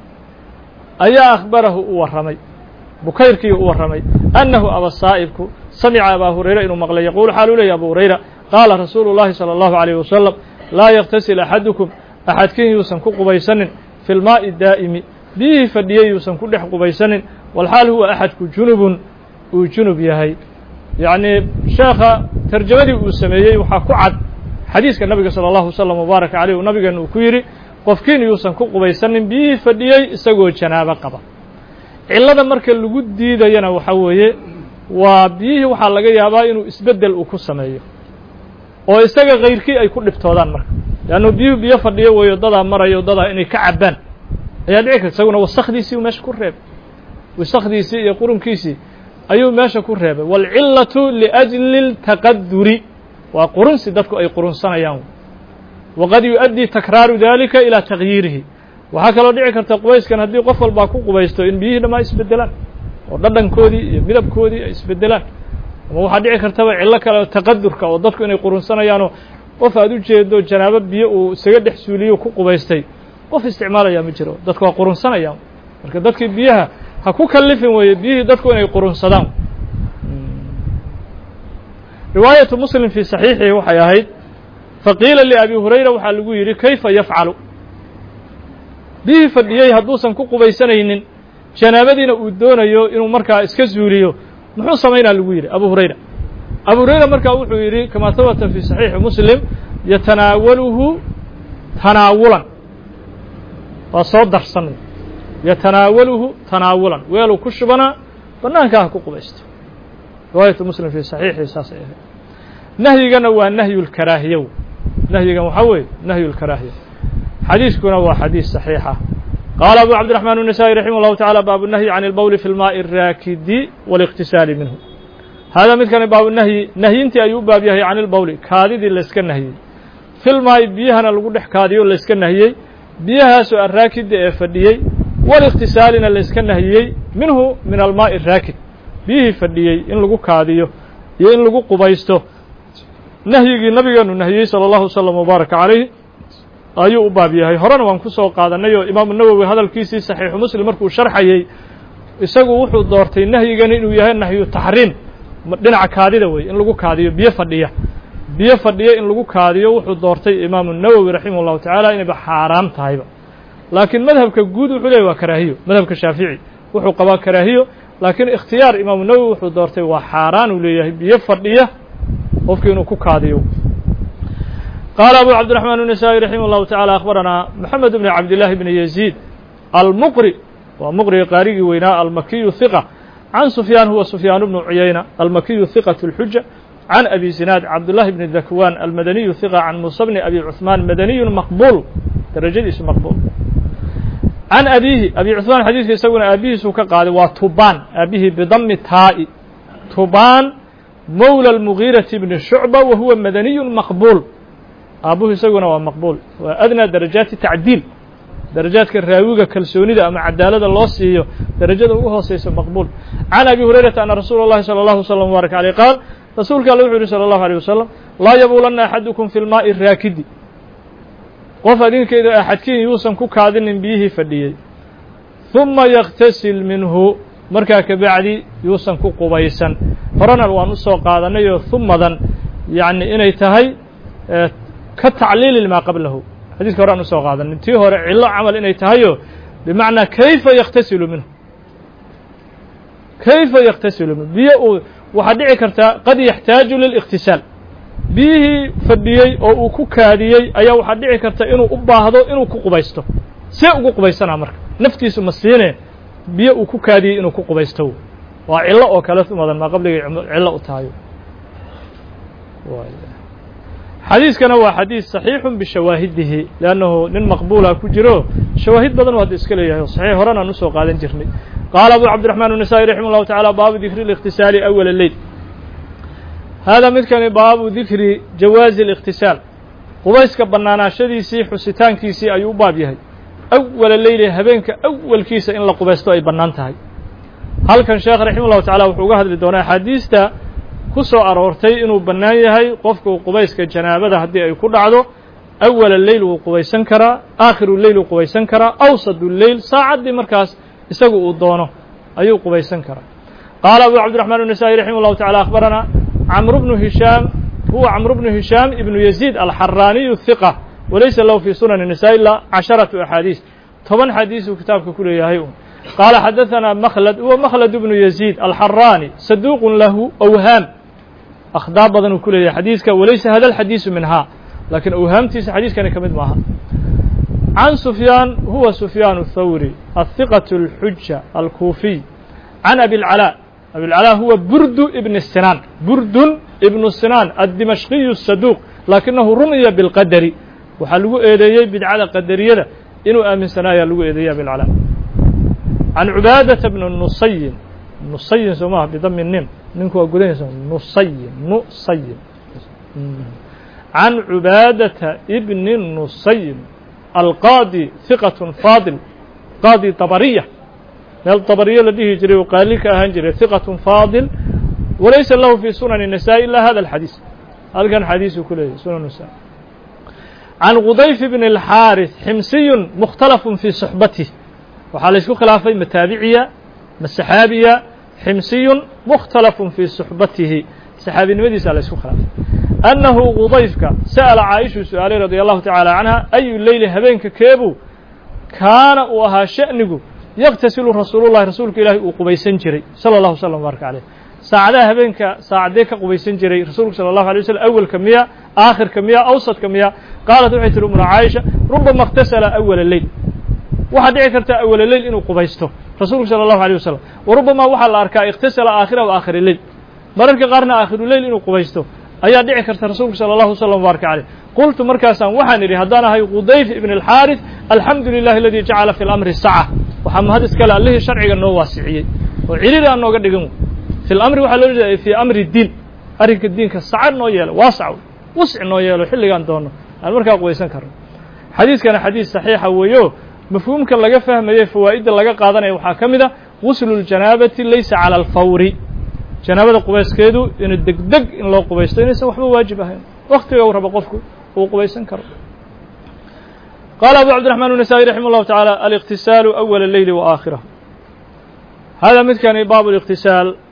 ayaa akhbarahu u warramay bukayrkii u warramay annahu abasaa'ibku samica abaa hurayra inuu maqlay yaquulu xaaluu leeya abu hurayra qaala rasuulu llahi salى اllahu عalيyh wasalam laa yaktasil axadukum axadkiin yuusan ku qubaysanin fi lmaa'i daa'imi biyihii fadhiyey yuusan ku dhex qubaysanin walxaal huwa axadku junubun uu junub yahay yacnii sheekha tarjamadii uu sameeyey waxaa ku cad xadiiska nabiga salى اllahu wasalam wbaaraka caleyh uu nabigeena uu ku yidhi qofkiin yuusan ku qubaysanin biyihii fadhiyey isagoo janaabo qaba cillada marka lagu diidayana waxaa weeye waa biyihii waxaa laga yaabaa inuu isbeddel uu ku sameeyo oo isaga kayrkii ay ku dhibtoodaan marka leannu biyuhu biyo fadhiyo weeyo dadaa marayo dadaa inay ka cabbaan ayaa dhici karta isaguna wasakdiisii uu meesha ku reebay wasakdiisii iyo qurunkiisii ayuu meesha ku reebay waalcillatu liajli اltaqaduri waa qurunsi dadku ay qurunsanayaan waqad yu-addii takraaru dalika ilaa takyiirihi waxaa kaloo dhici karta qubayskan haddii qof walbaa ku qubaysto in biyihii dhammaa isbedelaan oo dhadhankoodii iyo midabkoodii ay isbedelaan ama waxaa dhici kartaba cillo kale oo taqadurka oo dadku inay qurunsanayaanoo qof aad u jeedo janaabo biyo uu isaga dhex suuliyo ku qubaystay qof isticmaalayaa ma jiro dadku waa qurunsanayaan marka dadkii biyaha ha ku kallifin weeye biyihii dadku inay qurunsadaan riwaayatu muslim fii saxiixihi waxay ahayd faqiila liabi hurayra waxaa lagu yidhi kayfa yafcalu biyihii fadhiyey hadduusan ku qubaysanaynin janaabadiina uu doonayo inuu markaa iska zuuliyo muxuu samaynaa lagu yidhi abu hurayra abu hurayra markaa wuxuu yidhi kamaa habata fii saxiixi muslim yatanaawaluhu tanaawulan waa soo darsanay yatanaawaluhu tanaawulan weeluu ku shubanaa bannaankaa ha ku qubaysto riwaayatu muslim fii saxiixii saasay ahayd nahyigana waa nahyu lkaraahiya nahyigan waxaa weeye nahyu lkaraahiya xadiiskuna waa xadiis saxiixa qaala abu cabdiرaحman النasaaئي raximah اllahu taعalى baabu الnahyi can اlbowli fi اlmaaءi الraakidi واliاktisaali minhu hada midkani baabu nahyi nahyintii ayuu u baab yahay can اlbowli kaadidii layska nahyey fi lmaa'i biyahana lagu dhex kaadiyo layska nahiyey biyahaasoo arraakida ee fadhiyey واliاktisaalina layska nahiyey minhu min almaaءi الraakid biyihii fadhiyey in lagu kaadiyo iyo in lagu qubaysto nahyigii nabigeenu nahiyey salى اllahu wasalam wbaaraka calayh ayuu u baab yahay horena waan ku soo qaadanay oo imaamu nawowi hadalkiisii saxiixu muslim markuu sharxayey isagu wuxuu doortay nahyigani inuu yahay nahyu taxriim dhinaca kaadida wey in lagu kaadiyo biyo fadhiya biyo fadhiya in lagu kaadiyo wuxuu doortay imaamu nawowi raximah llahu tacaala inayba xaaraam tahayba laakiin madhabka guud wuxuu leeyahy waa karaahiyo madhabka shaafici wuxuu qabaa karaahiyo laakiin ikhtiyaar imaamu nawowi wuxuu doortay waa xaaraan uu leeyahay biyo fadhiya qofkii inuu ku kaadiyo qaala abu cabdiraxmaan النasaaئي raximah llahu taعala akhbaranaa moxamed bn cabdillahi bn yaziid almuqri waa muqriga qaarigii weynaa almakiyu hiqa can sufyaan huwa sufyaan bnu cuyayna almakiyu hiqaة اlxuja can abi zinaad cabdullahi bni dakwaan almadaniyu hiqa can muusa bni abi cuثmaan madaniyu maqbuul darajadiisu maqbuul can abiihi abi cuثmaan xadiidka isaguna aabihiisuu ka qaaday waa tubaan aabihii bidami taa'i tubaan mowla اlmugiirati bni shucba wa huwa madaniyu maqbuul aabuhu isaguna waa maqbuul waa adnaa darajaati tacdiil darajaadka raawiga kalsoonida ama cadaalada loo siiyo darajada ugu hooseysa maqbuul can abi hurayrata ana rasuula اllahi salى اllahu wslam wbaaraka aleyh qaal rasuulka alle wuxuu yihi salى اllahu alيه wasalam laa yabuulanna axadukum fi lmaaءi raakidi qof adinkeeda axadkiin yuusan ku kaadinin biyihii fadhiyey ثuma yaktasil minhu markaa kabacdi yuusan ku qubaysan horena waan u soo qaadanayoo humadan yani inay tahay ka tacliili limaa qablahu xadiiska hore aan usoo qaadanin tii hore cillo camal inay tahayo bimacnaa kayfa yaktasilu minhu kayfa yaktasilu minhu biyo uu waxaa dhici kartaa qad yaxtaaju lilikhtisaal biyihii fadhiyey oo uu ku kaadiyey ayaa waxaa dhici karta inuu u baahdo inuu ku qubaysto see ugu qubaysanaa marka naftiisu ma siine biyo uu ku kaadiyey inuu ku qubaysto waa cillo oo kale umadan maa qabligay cillo u tahayo xadiiskana waa xadiis صaxiixun bishawaahidihi lannahu nin maqbuula ku jiro shawaahid badan u hadda iska leeyahay saxiix horan aan usoo qaadan jirnay qaala abu cabdiraxmaan النasaaئي raximah اllahu taعala baabu dikri الاkhtisaali awala leyl hada midkani baabu dikri jawaazi الاkhtisaal qubayska bannaanaashadiisii xusitaankiisii ayuu u baab yahay awala leyli habeenka awalkiisa in la qubaysto ay bannaan tahay halkan sheekh raximah اllahu taعala wuxuu uga hadli doonaa axaadiista ku soo aroortay inuu bannaan yahay qofku qubayska janaabada haddii ay ku dhacdo awala leyl wuu qubaysan karaa aakhiru leyl wuu qubaysan karaa awsadu leyl saacaddii markaas isagu uu doono ayuu qubaysan karaa qaala abu cabdiraxmaan النasaaئي raximah اllahu taعala akhbaranaa camru bnu hishaam huwa camru bnu hishaam ibnu yaziid alxaraaniyu hiqa walaysa lahu fii sunan النasaaئي ilaa casharatu axaadiis toban xadiisuu kitaabka ku leeyahay un qaala xadaثanaa makhlad huwa makhlad bnu yaziid alxaraani saduuq lahu awhaam akhdaar badan uu ku leeyahay xadiiska walaysa hada alxadiisu minhaa laakiin awhaamtiisa xadiiskani ka mid maaha can sufyaan huwa sufyaan الthawri aلhiqaة اlxuja alkuufiy can abi اlcalaa abi اlcalaa huwa burdu ibn sinaan burdun ibnu sinaan addimashqiyu الsaduuq laakinahu rumiya biاlqadari waxaa lagu eedeeyey bidcada qadariyada inuu aaminsanaayaa lagu eedeeyey abi اlcalaa can cubaadata bni nusayin nusayin soo maha bidami nim ninku waa gudanaysa nusayin nusayin can cubaadata ibni nusayin alqaadi hiqaة faadil qaadi dabariya meel dabariya la dhihi jiray oo qaali ka ahaan jiray hiqaة faadil walaysa lahu fi sunan النasaaئي ila hada الxadiis halkan xadiisuu ku leeyahay sunan النasaaئي can qudayf bn الxaariث ximsiyu mukhtalaf fii صuxbatih waxaa la isku khilaafay ma taabiciya ma saxaabiya ximsiyu mukhtalaf fii صuxbatihi saxaabinimadiisa la isku khilaafay annahu qudayfka sa'ala caaishuu su-aalay radi allahu taعaalى canha ayu leyli habeenka keebuu kaana uu ahaa sha'nigu yaktasilu rasuulu llahi rasuulka ilaahi uu qubaysan jiray salى اllahu slm baaraka aleyh saacadaha habeenka saacadee ka qubaysan jiray rasuulku salى اllahu alay waslm awalka miya aakhirka miya awsadka miya qaalat waxay tihi umna caaisha rubama اktasala awala leyl waxaa dhici karta awala leyl inuu qubaysto rasuulku salى اllahu alيه wasalam wa rubama waxaa la arkaa اktasala aakhirahu aakhiri leyl mararka qaarna aakhiru leyl inuu qubaysto ayaa dhici karta rasuulku salى اllahu slm baaraka aleyh qultu markaasaan waxaan idhi haddaan ahay qudayf ibn اlxaariث alxamdu lilahi aladi jacala fi اlamri saca waxaa mahad iskale allihii sharciga noo waasiciyey oo ciriiri aan nooga dhigan fi lamri waxaa loo jeeda fii amri diin arrinka diinka saca noo yeelo waasac wusc noo yeelo xilligaan doono aan markaa qubaysan karno xadiiskana xadiis saxiixa weeyo mafhuumka laga fahmaye fawaa'idda laga qaadanaya waxaa ka mid a guslu اljanaabati laysa calى alfawri janaabada qubayskeedu inu degdeg in loo qubaysto inaysan waxba waajib ahayn waktiga uu rabo qofku uu qubaysan karo qaala abu cabdiraxmaan النasaaئي raximah اllahu taعaalى aliqtisaalu awala leyli wa aakhirah hada midkani baabu اliqtisaal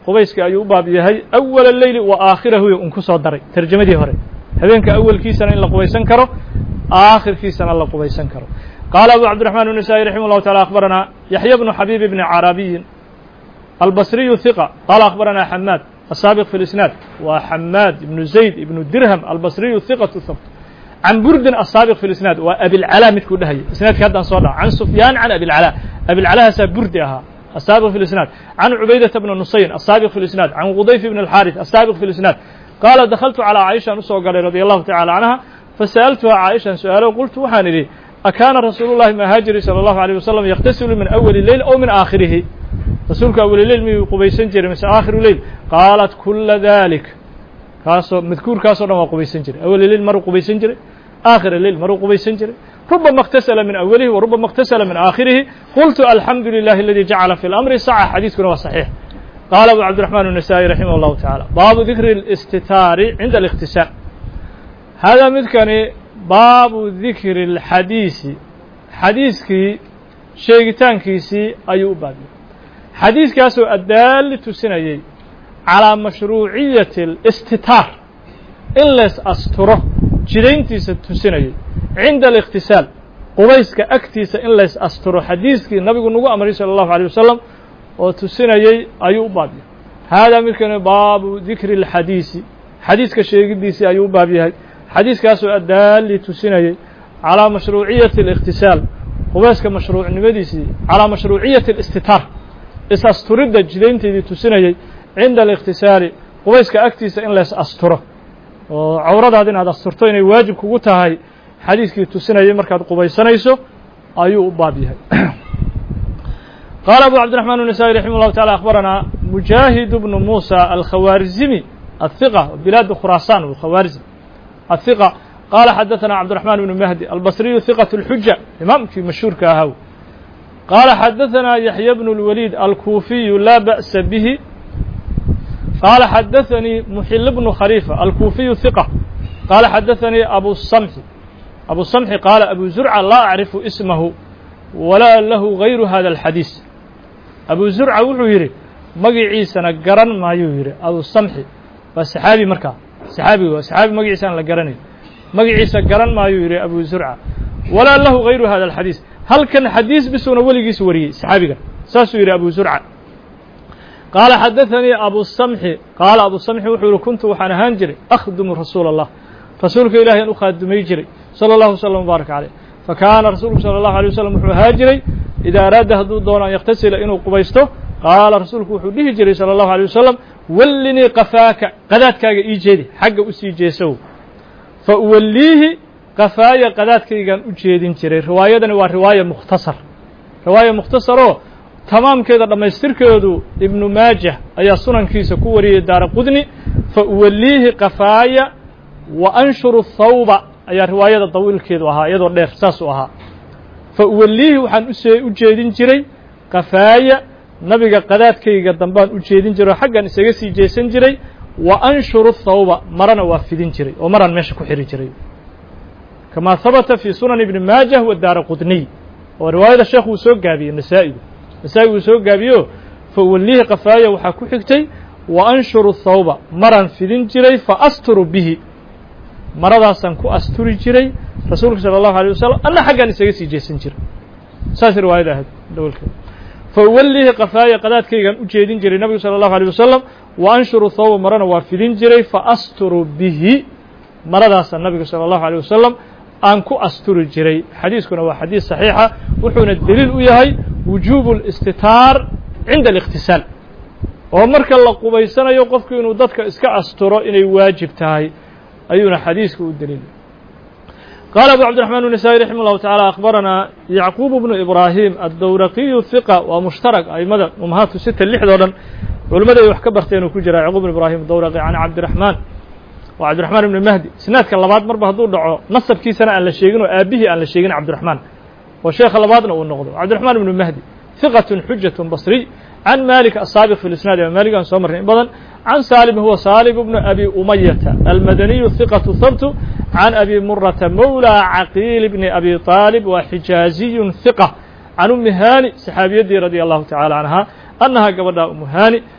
qubayska ayuu u baab yahay أول الليل وآakhirahu un ku soo daray tarjamadii hore habeenka awalkiisana in la qubaysan karo aakhirkiisana la qubaysan karo قال أبو عبد الرحمن النسائي رحمه الله تعالى أخبرنا يحيى بن حبيب بن عربي البصري ثقة قال أخبرنا حماد السابق في الإسناد وحماد بن زيد بن درهم البصري ثقة ثبت عن برد السابق في الإسناد وأبي العلاء مثل ده إسناد كذا صار عن سفيان عن أبي العلاء أبي العلاء سبردها السابق في الإسناد عن عبيدة بن النصير السابق في الإسناد عن غضيف بن الحارث السابق في الإسناد قال دخلت على عائشة نص قال رضي الله تعالى عنها فسألتها عائشة سؤالا وقلت وحان لي أكان رسول الله مهاجر صلى الله عليه وسلم يغتسل من أول الليل أو من آخره رسولك أول الليل من قبيسن جري من آخر الليل قالت كل ذلك كاسو مذكور كاسو ما قبيسن جري أول الليل مروا قبيسن جري آخر الليل مروا قبيسن جري ربما اغتسل من أوله وربما اغتسل من آخره قلت الحمد لله الذي جعل في الأمر ساعة حديث كنا صحيح قال أبو عبد الرحمن النسائي رحمه الله تعالى باب ذكر الاستتار عند الاغتسال هذا مثكني باب ذكر الحديث حديثكي شيغتانكيسي أيو باب حديث كاسو الدال تسنيي على مشروعية الاستتار إلا أستره جرينتيس تسنيي عند الاغتسال قبيسك أكتيس إلا أستره حديثكي النبي نقول أمري صلى الله عليه وسلم وتسنيي أيو باب هذا مثكني باب ذكر الحديث حديثك شيغتيسي أيو باب حديث كاسو الدال تسنيي على مشروعية الاغتسال قبيسك مشروع نمديسي على مشروعية الاستتار is-asturidda jidaynteedii tusinayay cinda alikhtisaali qubayska agtiisa in la is-asturo oo cawradaada inaad asturto inay waajib kugu tahay xadiiskii tusinayay markaad qubaysanayso ayuu u baab yahay qaala abu cabdiraxmaan النasaaئي raximah الlahu taعala akhbaranaa mujaahid bnu muusa alkhawaarizimi الhiqa bilaad khuraasaan khawaarizm الhiqa qaala xadaثana cabdiraxmaan bnu mahdi albasriyu hiqaة الxuja imaamkii mashhuurka ahaa قال حدثنا يحيى بن الوليد الكوفي لا بأس به قال حدثني محل بن خليفة الكوفي ثقة قال حدثني أبو الصمح أبو الصمح قال أبو زرعة لا أعرف اسمه ولا له غير هذا الحديث أبو زرعة وحيري مقعي سنة قرن ما يهيري أبو الصمح وصحابي مركا صحابي وصحابي مقعي سنة لقرني مقعي سنة قرن ما يهيري أبو زرعة ولا له غير هذا الحديث هل كان حديث بسونا ولقي سوري صحابي ساسو يري أبو زرعة قال حدثني أبو الصمح قال أبو الصمح وحول كنت وحنا هانجري أخدم رسول الله رسولك إلهي أن أخدم يجري صلى الله وسلم وبارك عليه فكان رسولك صلى الله عليه وسلم وحول هاجري إذا أراد هدو دون أن يغتسل إنه قبيسته قال رسولك وحول يجري صلى الله عليه وسلم ولني قفاك قداتك إيجيدي حق أسي جيسو فأوليه qafaaya qadaadkaygan u jeedin jiray riwaayadani waa riwaaya mukhtasar riwaaya mukhtasaroo tamaamkeeda dhammaystirkeedu ibnu maajah ayaa sunankiisa ku wariyey daara qudni fa uwalliihi qafaaya wa anshuru thawba ayaa riwaayada dawiilkeedu ahaa iyadoo dheer saasuu ahaa fa uwalliihi waxaan usee u jeedin jiray qafaaya nabiga qadaadkayga dambaan u jeedin jiray oo xaggan isaga sii jeesan jiray wa anshuru thawba marana waa fidin jiray oo maraan meesha ku xiri jiray كما ثبت في سنن ابن ماجه والدار قطني ورواية الشيخ وسوق جابي النسائي النسائي وسوق جابيه فوليه قفايا وحكو حكتي وأنشر الثوب مرا في ذنجري فأستر به مرضا سنكو أستر جري رسولك صلى الله عليه وسلم أنا حقا نسيسي جيسن جري ساس رواية هذا دول كده فوليه قفايا قدات كيغان أجيدين جري النبي صلى الله عليه وسلم وأنشر الثوب مرا وفي ذنجري فأستر به مرضا سن النبي صلى الله عليه وسلم aan ku asturi jiray xadiiskuna waa xadiis saxiixa wuxuuna daliil u yahay wujuubu اlistitaar cinda الاغtisaal oo marka la qubaysanayo qofku inuu dadka iska asturo inay waajib tahay ayuuna xadiisku u daliil قال أبو عبد الرحمن النسائي رحمه الله تعالى أخبرنا يعقوب بن إبراهيم الدورقي ثقة ومشترك أي مدى أمهات ستة اللي حدودا والمدى يحكبرتين وكجرى يعقوب بن إبراهيم الدورقي عن عبد الرحمن وعبد الرحمن بن مهدي سنادك اللباد مربى هدو دعو نصب كي سنة أن لشيغين وآبيه أن لشيغين عبد الرحمن والشيخ اللبادنا والنغضو عبد الرحمن بن مهدي ثقة حجة بصري عن مالك السابق في الإسناد مالك عن سمر بضن عن سالم هو سالم بن أبي أمية المدني الثقة ثبت عن أبي مرة مولى عقيل بن أبي طالب وحجازي ثقة عن أم هاني صحابية رضي الله تعالى عنها أنها قبل أم هاني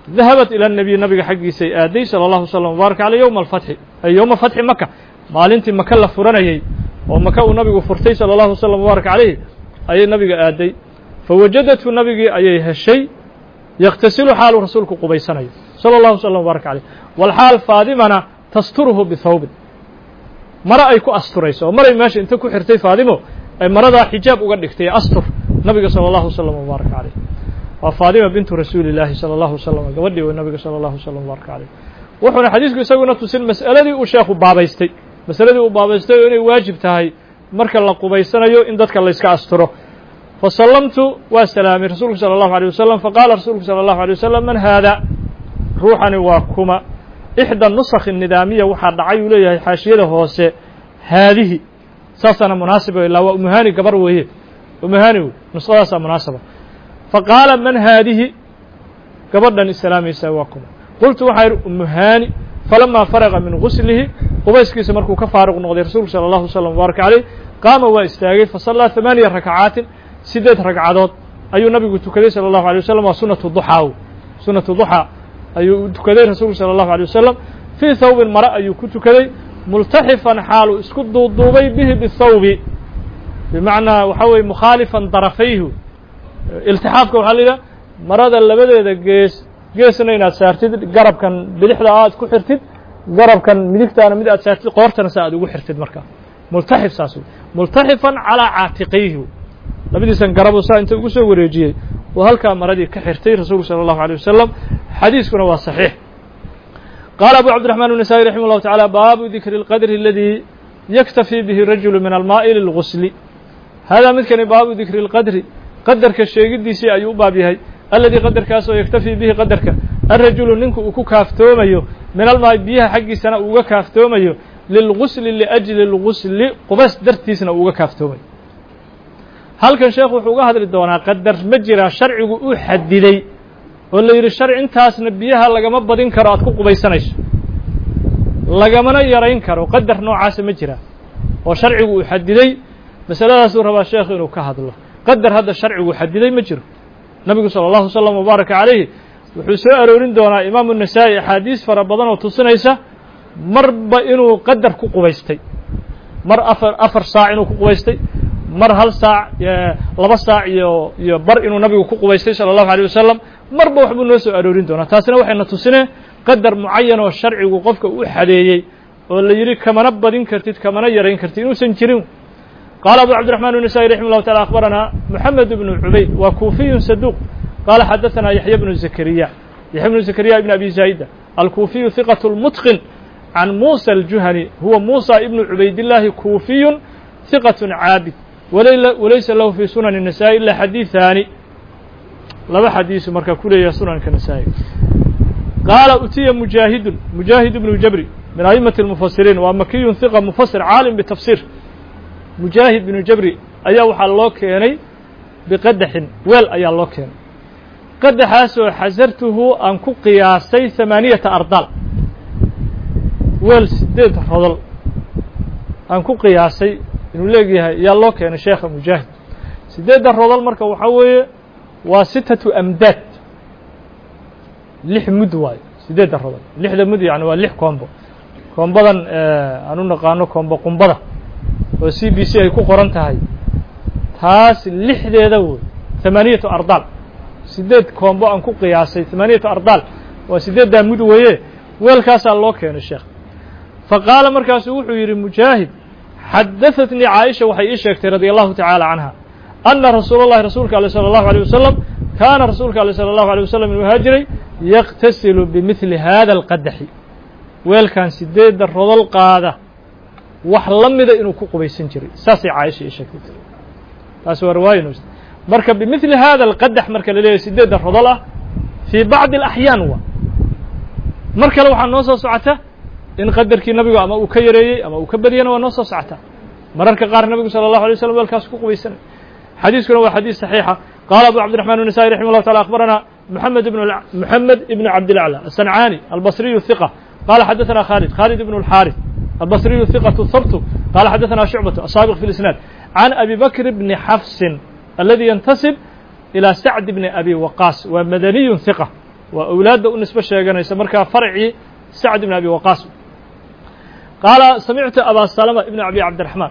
dahabat ila الnabiy nabiga xaggiisay aaday salى اllahu وsلم وbaarak عalيه yowma alfatxi ay yowma fatxi maka maalintii maka la furanayey oo maka uu nabigu furtay salى اllahu وsلم وbaarak عaleyh ayay nabiga aaday fawajadathu nabigii ayay heshay yakhtasilu xaaluu rasuulku qubaysanayo salى اllahu وsلم وbaarak عaleyh walxaal faadimana tasturuhu bihawbin mare ay ku asturayso oo maray meesha inta ku xirtay faadimo ay maradaa xijaab uga dhigtay astur nabiga salى اllahu وsلم وbaarak عaleyh waa faadima bintu rasuuli اllaahi salى اllahu وsلم gabadhii wey nabiga salى اllahu وsلم وbaarak عaleyh wuxuuna xadiisku isaguna tusin mas'aladii uu sheekhu baabaystay masaladii uu baabaystay oo inay waajib tahay marka la qubaysanayo in dadka layska asturo fasallamtu waa salaamay rasuulku salى اllahu عalيه wasalam faqaala rasuulku salى اllahu عalيه wasalam man haada ruuxani waa kuma ixda nusakhi nidaamiya waxaa dhacay uu leeyahay xaashiyada hoose haadihi saasana munaasiba ilaa waa umuhani gabar weeye umuhani wey nusqadaasaa munaasaba faqaala man haadihi gabadhan isalaamaysaa waa kuma qultu waxaa yidhi umuhani falamaa faraqa min guslihi qubayskiisa markuu ka faaruq noqday rasuulku salى اllahu وsلم وbaarak عaleyh qaama waa istaagay fasallaa ثamaaniya rakcaatin sideed ragcadood ayuu nabigu tukaday salى اllahu عalيه wasalam waa sunatu duxaa sunatu duxaa ayuu tukaday rasuulku salى اllahu عalيه wasalam fii thawbin mare ayuu ku tukaday multaxifan xaaluu isku duuduubay bihi bihawbi bimacnaa waxaa weye mukhaalifan darafayhu iltixaafka waxaa la yidhaha marada labadeeda gees geesna inaad saartid garabkan bidixda aad ku xirtid garabkan midigtaana mid aad saartid qoortana sa aad ugu xirtid markaa multaxif saas wey multaxifan calىa caatiqayhi labadiisan garabo saa inta ugu soo wareejiyey oo halkaa maradii ka xirtay rasuulku salى اllahu عalيه wasalam xadiiskuna waa صaxiix qaala abu cabdiرaحman النasaaئي raximah اllahu taعalى baabu dikri اlqadri اladii yaktafii bihi rajulu min almaaءi lilgusli hada midkani baabu dikri اlqadri qadarka sheegidiisii ayuu u baab yahay aladii qadarkaas oo yaktafii bihi qadarka alrajulu ninku uu ku kaaftoomayo min almaa'i biyaha xaggiisana uu uga kaaftoomayo lilgusli liأjli اlgusli qubays dartiisna uu uga kaaftoomayo halkan sheekhu wuxuu uga hadli doonaa qadar ma jiraa sharcigu uu xadiday oo la yidhi sharci intaasna biyaha lagama badin karo aad ku qubaysanayso lagamana yarayn karo qadar noocaasa ma jiraa oo sharcigu uu xadiday masaladaasuu rabaa sheekhu inuu ka hadlo qadar hadda sharcigu xadiday ma jiro nabigu salى اllahu وsلم وbaaraka عaleyh wuxuu soo aroorin doonaa imaamu النasaaئي axaadiis fara badan oo tusinaysa marba inuu qadar ku qubaystay mar afar afar saac inuu ku qubaystay mar hal saac laba saac iyo iyo bar inuu nabigu ku qubaystay salى الlahu عalيه wasalam marba waxbuu noo soo aroorin doonaa taasina waxayna tusine qadar mucayan oo sharcigu qofka u xadeeyey oo la yidhi kamana badin kartid kamana yarayn kartid inuusan jirin qaala abu cabdiرaحman النasaaئي raximah اllahu taعala akhbaranaa moxamed bnu cubayd waa kuufiyu saduq qaala xadaثana yaxya bnu zakariya yaxya bnu zakariya ibn abi zaa'ida alkuufiyu hiqaة mutqin can musa الjuhani huwa musa ibnu cubaydillaahi kuufiyu hiqaة caabid walaysa lahu fii sunani النasaaئي ila xadiiثaani laba xadiisu markaa ku leeyahay sunanka nasaaئي qaala utiya mujaahidun mujaahid ibnu jabri min a'imaةi الmufasiriin waa makiyun hiqa mufasir caalim bitafsir mujaahid binu jabri ayaa waxaa loo keenay biqadaxin weel ayaa loo keenay qadaxaasoo xasartuhu aan ku qiyaasay ثamaaniyata ardaal weel sideed rodol aan ku qiyaasay inuu leegyahay ayaa loo keenay sheekha mujaahid sideedda rodol marka waxaa weeye waa sitatu amdaad lix mud waayo sideedda rodol lixda mud yani waa lix koombo koombadan aan u naqaano koombo qumbada oo c b c ay ku qoran tahay taas lixdeeda wey ثamaaniyatu ardaal sideed koombo aan ku qiyaasay ثamaaniyatu ardaal waa sideeddaa mud weeye weelkaasaa loo keenay sheekh faqaala markaasu wuxuu yidhi mujaahid xadaثatnii caaisha waxay ii sheegtay radي allahu taعaalى canha ana rasuul اllahi rasuulka aleh salى الlahu عalيه wasalam kaana rasuulka aleh salى الlahu عalيه wasalam inuu ahaa jiray yaqtasilu bimidli hada اlqadaxi weelkan sideedda rodol qaada wax la mida inuu ku qubaysan jiray saasay caaisha ii sheegtay taasi waa riwaaya ns marka bimidli hada اlqadax marka la leeyahay sideedda rodol ah fii bacdi اlaxyaan wa mar kale waxaa noo soo socota in qadarkii nabigu ama uu ka yareeyey ama uu ka badiyana waa noo soo socota mararka qaar nabigu salى الlahu عalيه waslm weelkaas ku qubaysanay xadiiskuna waa xadiis صaxiixa qaala abu cabdiرaحman النasaaئي raximah اllahu taعala akhbarana mحamed ibn mحamed ibn cabdilaclى aلsancaani albصriyu hiqa qaala xadaثana khalid khalid ibn اlxaariث albصriyu hiqaة habtu qaala xadaثana shucbaة asaabiq fi اlisnaad can abi bakr bni xafsin aladi yantasib ilى sacd bni abi waqaas waa madaniyu hiqa وأولاد النسبة شيئا مركا فرعي سعد بن أبي وقاص قال سمعت أبا سلمة ابن أبي عبد الرحمن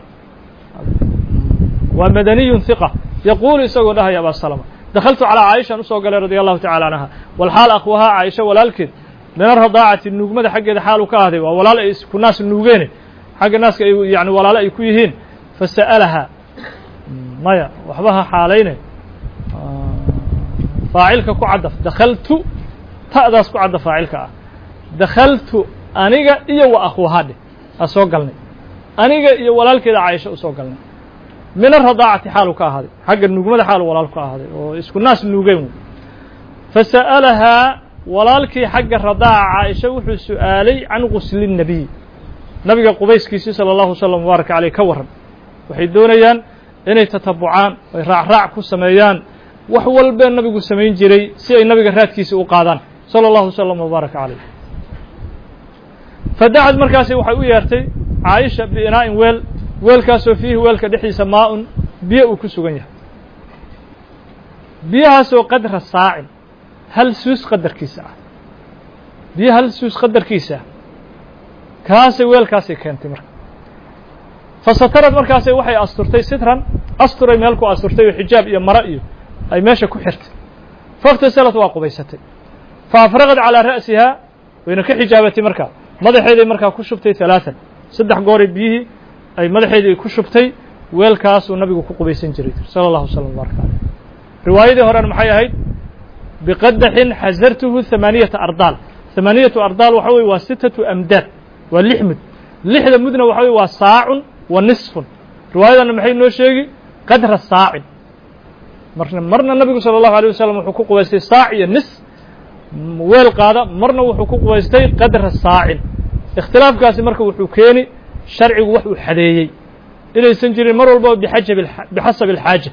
ومدني ثقة يقول يسوي لها يا أبا سلمة دخلت على عائشة نسوق رضي الله تعالى عنها والحال أخوها عائشة ولكن من الرضاعة النجمة حق حال كهذه ولا الناس النوجين حق الناس يعني ولا لا يكويهين فسألها مايا وحبها حالين فاعلك كعدف دخلت تأذس كعدف فاعلك دخلت أنيجا إيا وأخوها دي أسوقلني أنيجا إيا ولا كذا عائشة أسوقلني من الرضاعة حال كهذه حق النجمة حال ولا كهذه ويسكن الناس النوجين فسألها walaalkii xagga radaaca caaisha wuxuu su'aalay can qusli الnabiy nabiga qubayskiisii sala allahu wasalam mubaaraka caleyh ka warran waxay doonayaan inay tatabucaan ay raacraac ku sameeyaan wax walbee nabigu samayn jiray si ay nabiga raadkiisa u qaadaan sala allahu wasalam mubaaraka caleyh fadacad markaasi waxay u yeertay caaisha biinaa'in weel weelkaasoo fiihi weelka dhexdiisa maa-un biyo uu ku sugan yahay biyahaasoo qadra saacin hal suus qadarkiisa ah biyo hal suus qadarkiisa kaasay weelkaasay keentay marka fasatarad markaasay waxay asturtay sitran asturay meel ku asturtay oo xijaab iyo mara iyo ay meesha ku xirtay faghtasalat waa qubaysatay faafraqad calaa ra'sihaa wayna ka xijaabatay markaa madaxeeday markaa ku shubtay halaatan saddex gooray biyihii ay madaxeedii ku shubtay weelkaasuu nabigu ku qubaysan jiray sala allahu wasalam mubaaraka caleyh riwaayadii horena maxay ahayd بقدح حزرته ثمانية أرضال ثمانية أرضال وحوي وستة أمداد واللحمد لحد مدنة وحوي وصاع ونصف رواية أن محي نوشيغي قدر الصاع مرنا مرنا النبي صلى الله عليه وسلم وحقوق ويستي صاع النصف ويل قادة مرنا وحقوق ويستي قدر الصاع اختلاف كاسي مركب وحوكيني شرعي وحو حديي إلى سنجري مر والباب بحاجة بحسب الحاجة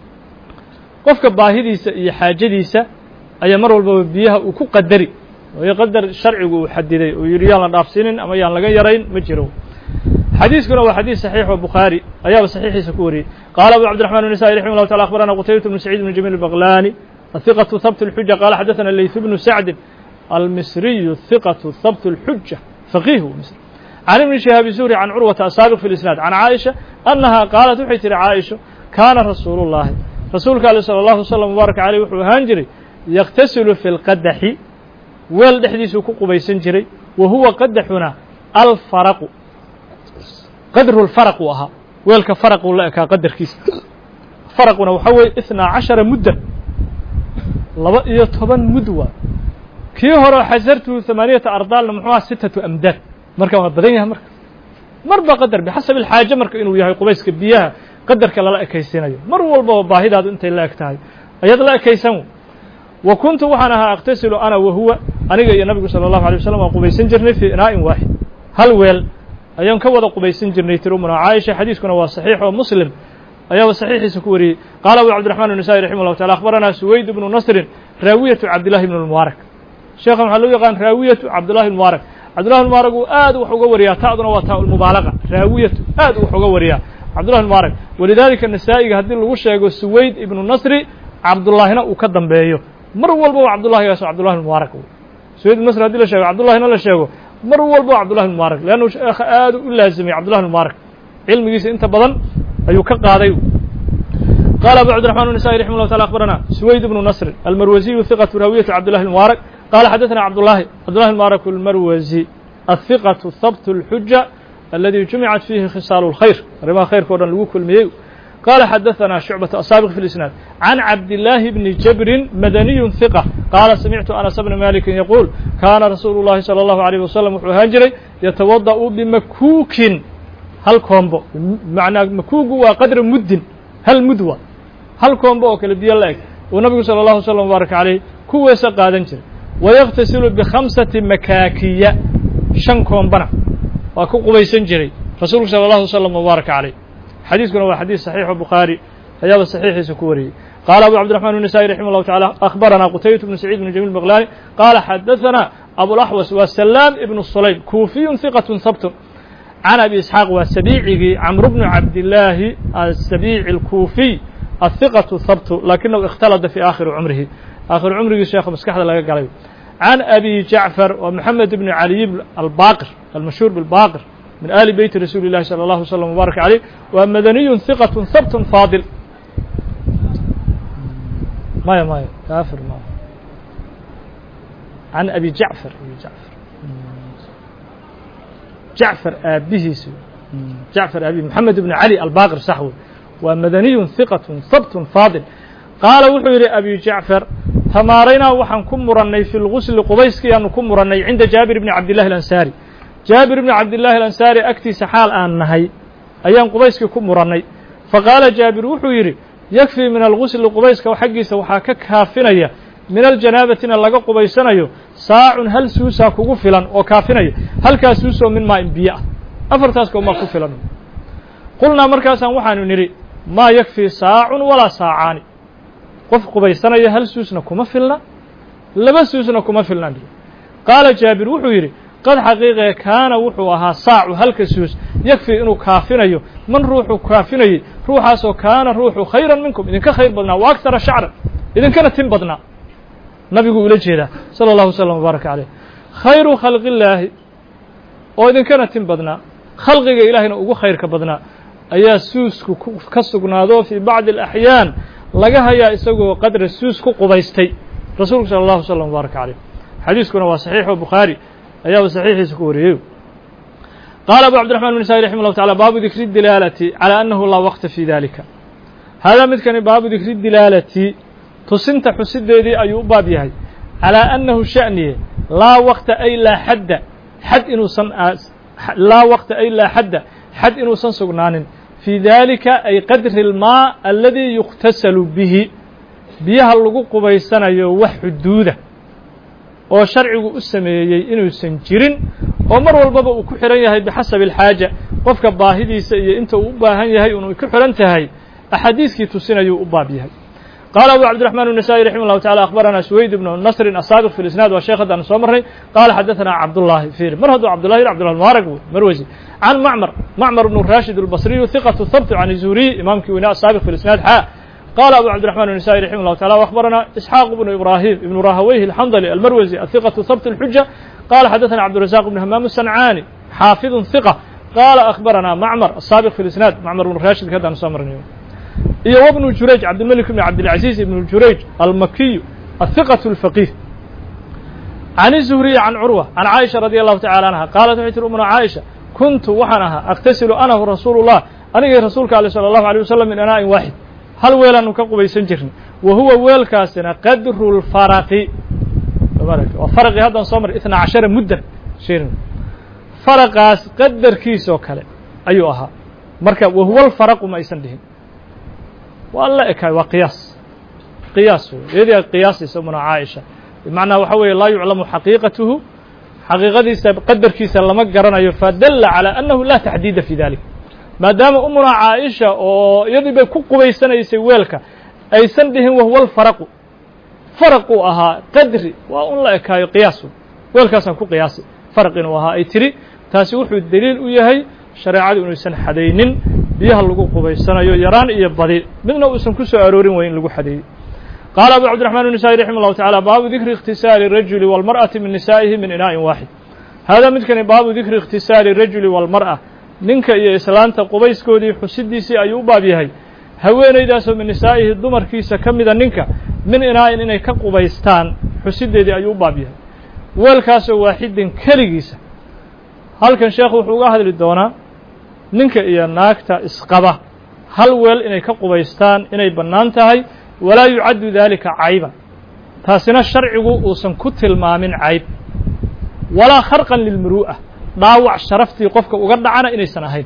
قفك باهديسة إي حاجديسة أي مر والباب بيها وكو قدري ويقدر الشرع وحددي ويريان الأفسين أما يان لغا يرين مجرو حديث كنا وحديث صحيح والبخاري أياب صحيح سكوري قال أبو عبد الرحمن النسائي رحمه الله تعالى أخبرنا قتيبة بن سعيد بن جميل البغلاني الثقة ثبت الحجة قال حدثنا الليث بن سعد المصري الثقة ثبت الحجة فقيه مصر عن ابن شهاب الزهري عن عروة السابق في الإسناد عن عائشة أنها قالت وحيت عائشة كان رسول الله رسولك صلى الله عليه وسلم مبارك عليه وحو هانجري يغتسل في القدح ويل حديث كوكو بيسنجري وهو قدحنا الفرق قدر الفرق وها ويل كفرق ولا كقدر كيس فرقنا وحوي اثنا عشر مدة لبا iyo toban mudwa kii hore xasartu ثمانية أرضال محوها ستة أمداد marka waa badan yahay marka marba qadar bixasab الحاجة marka inuu yahay qubayska biyaha qadarka la ekeysanayo mar walba baahidaadu intay la egtahay ayad la ekeysan وكنت وحنا أغتسل أنا وهو أنا يا النبي صلى الله عليه وسلم قبيسن جرني في إناء واحد هل ويل أيام كوضا قبيسن جرني ترومنا عائشة حديث كنا صحيح ومسلم أيام صحيح سكوري قال أبو عبد الرحمن النسائي رحمه الله تعالى أخبرنا سويد بن نصر راوية عبد الله بن المبارك شيخ محلوي قال راوية عبد الله المبارك عبد الله المبارك آد وحوق وريا تأذن وتاء المبالغة راوية آد وحوق وريا عبد الله المبارك ولذلك النسائي هذه الوشة يقول سويد بن النصر عبد الله هنا وقدم بيه مر والبو عبد الله يا عبد الله المبارك سويد مصر هذه لا شيء عبد الله هنا لا شيء مر والبو عبد الله المبارك لأنه شيخ آد لازم عبد الله المبارك علم جيس أنت بدن أيوك هذا قال أبو عبد الرحمن النسائي رحمه الله تعالى أخبرنا سويد بن نصر المروزي ثقة راوية عبد الله المبارك قال حدثنا عبد الله عبد الله المبارك المروزي الثقة الثبت الحجة الذي جمعت فيه خصال الخير ربا خير كورن لوك الميو قال حدثنا شعبة السابق في الإسناد عن عبد الله بن جبر مدني ثقة قال سمعت أنس بن مالك يقول كان رسول الله صلى الله عليه وسلم وهاجري يتوضأ بمكوك هل كومبو معنى مكوك وقدر مد هل مدوى هل كومبو كالبدي الله ونبي صلى الله عليه وسلم وبارك عليه كويس قادنجر ويغتسل بخمسة مكاكية شن كومبنا وكوكو بيسنجري رسول صلى الله عليه وسلم وبارك عليه حديث كنا هو حديث صحيح البخاري هيا صحيح سكوري قال أبو عبد الرحمن النسائي رحمه الله تعالى أخبرنا قتيبة بن سعيد بن جميل البغلاني قال حدثنا أبو الأحوص والسلام ابن الصليب كوفي ثقة ثبت عن أبي إسحاق والسبيعي عمرو بن عبد الله السبيعي الكوفي الثقة ثبت لكنه اختلط في آخر عمره آخر عمره الشيخ مسكح لقى قلبي عن أبي جعفر ومحمد بن علي الباقر المشهور بالباقر من آل بيت رسول الله صلى الله عليه وسلم وبارك عليه ومدني ثقة ثبت فاضل ما ما كافر ما عن أبي جعفر أبي جعفر جعفر أبيه جعفر أبي محمد بن علي الباقر صحوي ومدني ثقة ثبت فاضل قال وحير أبي جعفر تمارينا وحن كمرني في الغسل قبيسك أن كمرني عند جابر بن عبد الله الأنصاري جابر بن عبد الله الأنصاري أكتي سحال آن نهي أيام قبيسك كمرني فقال جابر وحير يكفي من الغسل قبيسك وحقي سوحاك كافنية من الجنابة لقى قبيسنا ساع هل سوسا كغفلا وكافنية هل كاسوسا من ماء بيئة أفرتاسك وما كفلا قلنا مركزا وحن نري ما يكفي ساع ولا ساعان qof qubaysanaya hal suusna kuma filna laba suusna kuma filna qaala jaabir wuxuu yiri qad xaqiiqe kaana wuxuu ahaa saacu halka suus yakfi inuu kaafinayo man ruuxu kaafinay ruuxaas oo kaana ruuxu khayran minkum idinka khayr badnaa wa akthara shacra idinkana tin badnaa nabigu ula jeeda sallallahu alayhi wasallam baraka alayhi khayru khalqillaahi oo idinkana tin badnaa khalqiga ilaahina ugu khayrka badnaa ayaa suusku ka sugnaado fi bacd al-ahyaan laga hayaa isagoo qadra suus ku qubaystay rasuulku sallallahu alayhi wasallam baraka alayhi xadiiskuna waa saxiix oo bukhari ayaa saxiixiisa ku wariyay قال أبو عبد الرحمن بن نسائي رحمه الله تعالى باب ذكر الدلالة على أنه لا وقت في ذلك هذا مثل باب ذكر الدلالة تصنت حسد ذي أي باب يهي على أنه شأنه لا وقت أي لا حد حد إنه صن لا وقت أي لا حد حد إنه صن سجنان في ذلك أي قدر الماء الذي يغتسل به بيها اللقوق بيسنا يوح الدودة وشرعه السمية إنه سنجرين ومر والبابا وكحرن يهي بحسب الحاجة قفك باهدي سي انت وباهن يهي انه كحرن تهي احاديث كي تسنى يوبا بها قال ابو عبد الرحمن النسائي رحمه الله تعالى اخبرنا سويد بن نصر السابق في الاسناد والشيخ دان سومري قال حدثنا عبد الله فير مرهد عبد الله عبد الله المبارك مروزي عن معمر معمر بن راشد البصري ثقة الثبت عن الزهري امام كويناء السابق في الاسناد حا قال ابو عبد الرحمن النسائي رحمه الله تعالى واخبرنا اسحاق بن ابراهيم بن راهويه الحنظلي المروزي الثقة الثبت الحجة قال حدثنا عبد الرزاق بن همام الصنعاني حافظ ثقة قال أخبرنا معمر السابق في الإسناد معمر بن راشد كذا نسمرني إيه وابن جريج عبد الملك بن عبد العزيز بن جريج المكي الثقة الفقيه عن الزهري عن عروة عن عائشة رضي الله تعالى عنها قالت حيث أمنا عائشة كنت وحنها أغتسل أنا ورسول الله أنا رسولك صلى الله عليه وسلم من إناء واحد هل ويلا نكقب يسنجرني وهو ويل كاسنا قدر الفرق وفرق هذا صمر اثنا عشر مدة شيرين فرقاس قدر كيسو كله أيها مركب وهو الفرق ما يسندهن والله إكاي وقياس قياس إذا قياس يسمونه عائشة بمعنى وحوي لا يعلم حقيقته حقيقة قدر كيس لما قرنا فدل على أنه لا تحديد في ذلك ما دام أمنا عائشة يدي بكوك بيسنا يسويلك أي سندهن وهو الفرق فرقوا أها قدري وأن لا يكاي قياسه والكاسن كو قياسي فرق وها أي تري تاسي وحو الدليل وياهي شريعة إنه يسن حدينين بيها اللقو قبيسنا يران إيا بديل منه اسم كسو عرورين وين لقو حديد قال أبو عبد الرحمن النسائي رحمه الله تعالى باب ذكر اغتسال الرجل والمرأة من نسائه من إناء واحد هذا مثل باب ذكر اغتسال الرجل والمرأة ننك إيا إسلانتا قبيس كودي حسدي سي أيوبا بيهي هوين إذا من نسائه الدمر كيسا كمدا ننكا من إناء إنay ka qubaystaan xusideedii ayuu baabiyahay weelkaas oo waaxidin kaligiisa halkan sheekhu wuxuu uga hadli doonaa ninka iyo naagta isqaba hal weel inay ka qubaystaan inay bannaan tahay walaa yucaddu dalika cayba taasina sharcigu uusan ku tilmaamin cayb walaa kharqan lilmuru'ah dhaawac sharaftii qofka uga dhacana inaysan ahayn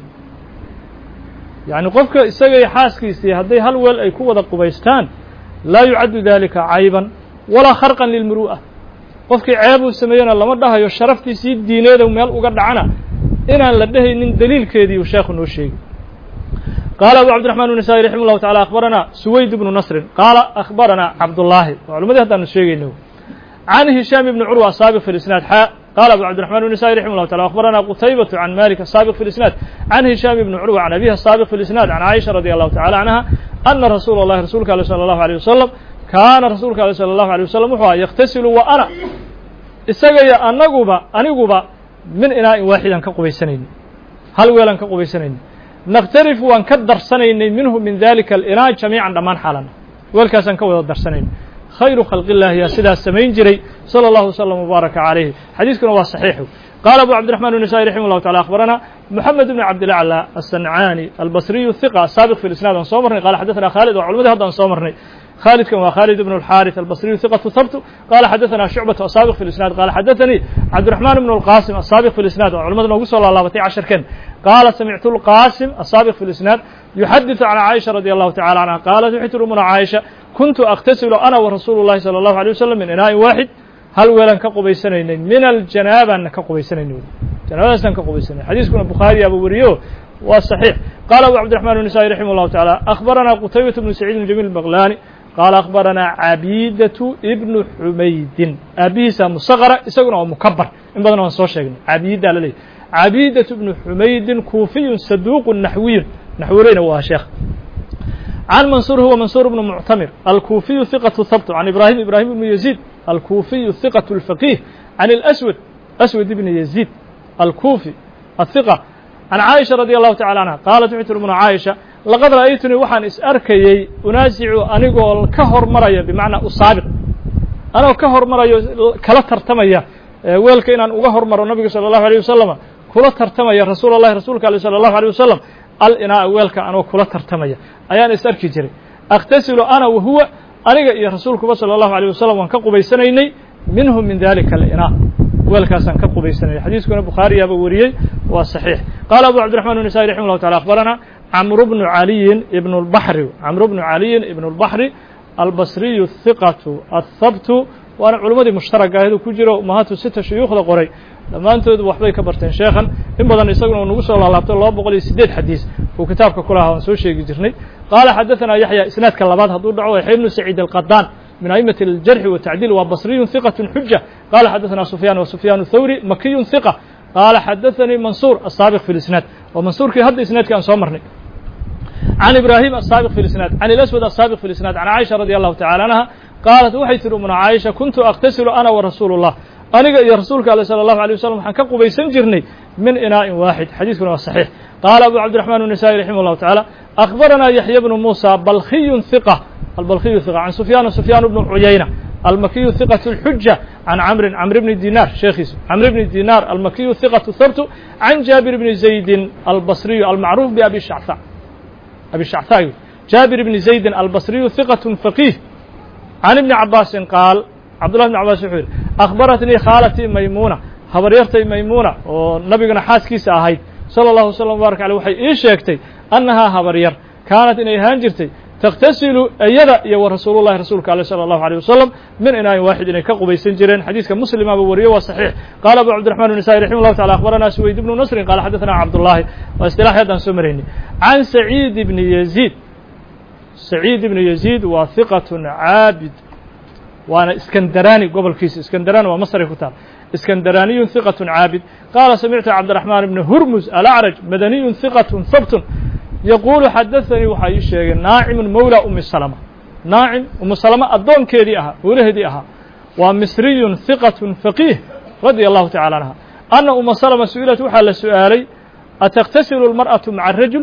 yacni qofka isaga iyo xaaskiisii hadday hal weel ay ku wada qubaystaan لا يعد ذلك عيبا ولا خرقا للمروءة قفك عيب سمينا لما دها يشرفتي سيد دينيده وميل uga dhacana inaan la dhahaynin daliilkeedii uu sheekhu noo sheegay قال ابو عبد الرحمن النسائي رحمه الله تعالى اخبرنا سويد بن نصر قال اخبرنا عبد الله وعلماء هذا نشيغينو عن هشام بن عروة سابق في الاسناد حاء قال ابو عبد الرحمن النسائي رحمه الله تعالى اخبرنا قتيبة عن مالك السابق في الاسناد عن هشام بن عروة عن ابيها السابق في الاسناد عن عائشة رضي الله تعالى عنها أن رسول الله رسولك صلى الله عليه وسلم kaana rasuulka ale salى الlahu عalيه wasalam wuxuu aha yakhtasilu wa ana isaga iyo anaguba aniguba min inaa'in waaxidan ka qubaysanayni hal weelaan ka qubaysanayni nakhtarifu waan ka darsanaynay minhu min dalika alinaa jamiican dhammaan xaalana weelkaasaan ka wada darsanayna khayru khalqi illahi yaa sidaas samayn jiray salى اllahu wslam wbaaraka calayhi xadiiskuna waa saxiixu qaala abu cabdiraxman النasaa'i raximah اllahu taala akhbarana moxamed bn cabdilaclى aلsancaani albasriyu hiqa saabiq fi lisnaad aan soo marnay qala xadaثana khaalid waa culimadii hadda aan soo marnay khالد كان وخالد بن الحارث البصري ثقة ثبت قال حدثنا شعبة السابق في الإسناد قال حدثني عبد الرحمن بن القاسم السابق في الإسناد وعلماء نوغو صلى الله عليه عشر كان قال سمعت القاسم السابق في الإسناد يحدث عن عائشة رضي الله تعالى عنها قالت وحيت من عائشة كنت أغتسل أنا ورسول الله صلى الله عليه وسلم من إناء واحد هل ولن كقبي سنين من الجنابة أن كقبي سنين جنابة أن كقبي سنين حديث كنا البخاري أبو بريو والصحيح قال أبو عبد الرحمن النسائي رحمه الله تعالى أخبرنا قتيبة بن سعيد بن جميل البغلاني قال أخبرنا عبيدة ابن حميد أبيسا مصغرة إساقنا ومكبر إن بدنا نصور شيئا عبيدة للي عبيدة ابن حميد كوفي صدوق نحوي نحورين هو شيخ عن منصور هو منصور بن معتمر الكوفي ثقة ثبت عن إبراهيم إبراهيم بن يزيد الكوفي ثقة الفقيه عن الأسود أسود بن يزيد الكوفي الثقة عن عائشة رضي الله تعالى عنها قالت عتر من عائشة لقد رأيتني وحن إسأركي أنازع أنيقول كهر مريا بمعنى أصابق أنا كهر مريا كلا ترتميا ويلك إن أغهر مر النبي صلى الله عليه وسلم كلا ترتميا رسول الله رسولك صلى الله عليه وسلم الإناء ويلك أنا كلا ترتميا أيان إسأركي جري أغتسل أنا وهو أنيق يا رسولك صلى الله عليه وسلم وانكقوا بيسنيني منهم من ذلك الإناء weelkaasaan ka qubaysanaya xadiiskuna bukhaari yaaba wariyey waa saxiix qaala abu cabdiraxmaan النasaa'i raximah llahu taala akhbarana camru bnu caliyin ibn اlbaxri camru bnu caliyin ibn اlbaxri albasriyu hiqatu athabtu waana culimmadii mushtaraka aheedu ku jiro umahatu sita shuyuukhda qoray dhammaantood waxbay ka barteen sheekhan in badan isaguna uu nagu soo laalaabto laba boqol iyo siddeed xadiis uu kitaabka ku lahaa waan soo sheegi jirnay qaala xadaثana yaxya isnaadka labaad hadduu dhaco yaxya ibnu saciid alqadaan من أئمة الجرح والتعديل وبصري ثقة حجة قال حدثنا سفيان وسفيان الثوري مكي ثقة قال حدثني منصور السابق في الإسناد ومنصور كي هذا إسناد كان صمرني عن إبراهيم السابق في الإسناد عن الأسود السابق في الإسناد عن عائشة رضي الله تعالى عنها قالت وحيت من عائشة كنت أغتسل أنا ورسول الله أنا يا رسولك صلى الله عليه وسلم حنكق بيسنجرني من إناء واحد حديثنا صحيح قال أبو عبد الرحمن النسائي رحمه الله تعالى أخبرنا يحيى بن موسى بلخي ثقة البلخي ثقة عن سفيان سفيان بن عيينة المكي ثقة الحجة عن عمرو عمرو بن دينار شيخ عمرو بن دينار المكي ثقة ثبت عن جابر بن زيد البصري المعروف بأبي الشعثاء أبي الشعثاء جابر بن زيد البصري ثقة فقيه عن ابن عباس قال عبد الله بن عباس يقول أخبرتني خالتي ميمونة خبريرتي ميمونة ونبينا حاسكيس أهيد صلى الله وسلم وبارك عليه وحي إيش يكتي أنها خبرير كانت إن هانجرتي تغتسل أيضا يا رسول الله رسولك عليه صلى الله عليه وسلم من إناء واحد إن كقبي سنجرين حديث كمسلم أبو وريه وصحيح قال أبو عبد الرحمن النسائي رحمه الله تعالى أخبرنا سويد بن نصر قال حدثنا عبد الله واصطلاح يدا سمريني عن سعيد بن يزيد سعيد بن يزيد وثقة عابد وأنا اسكندراني قبل كيس اسكندراني ومصري كتاب اسكندراني ثقة عابد قال سمعت عبد الرحمن بن هرمز الأعرج مدني ثقة ثبت يقول حدثني وحي الشيخ ناعم مولى أم سلمة ناعم أم سلمة أدون كيدي أها ولهدي أها ومصري ثقة فقيه رضي الله تعالى عنها أن أم سلمة سئلت وحال سؤالي أتغتسل المرأة مع الرجل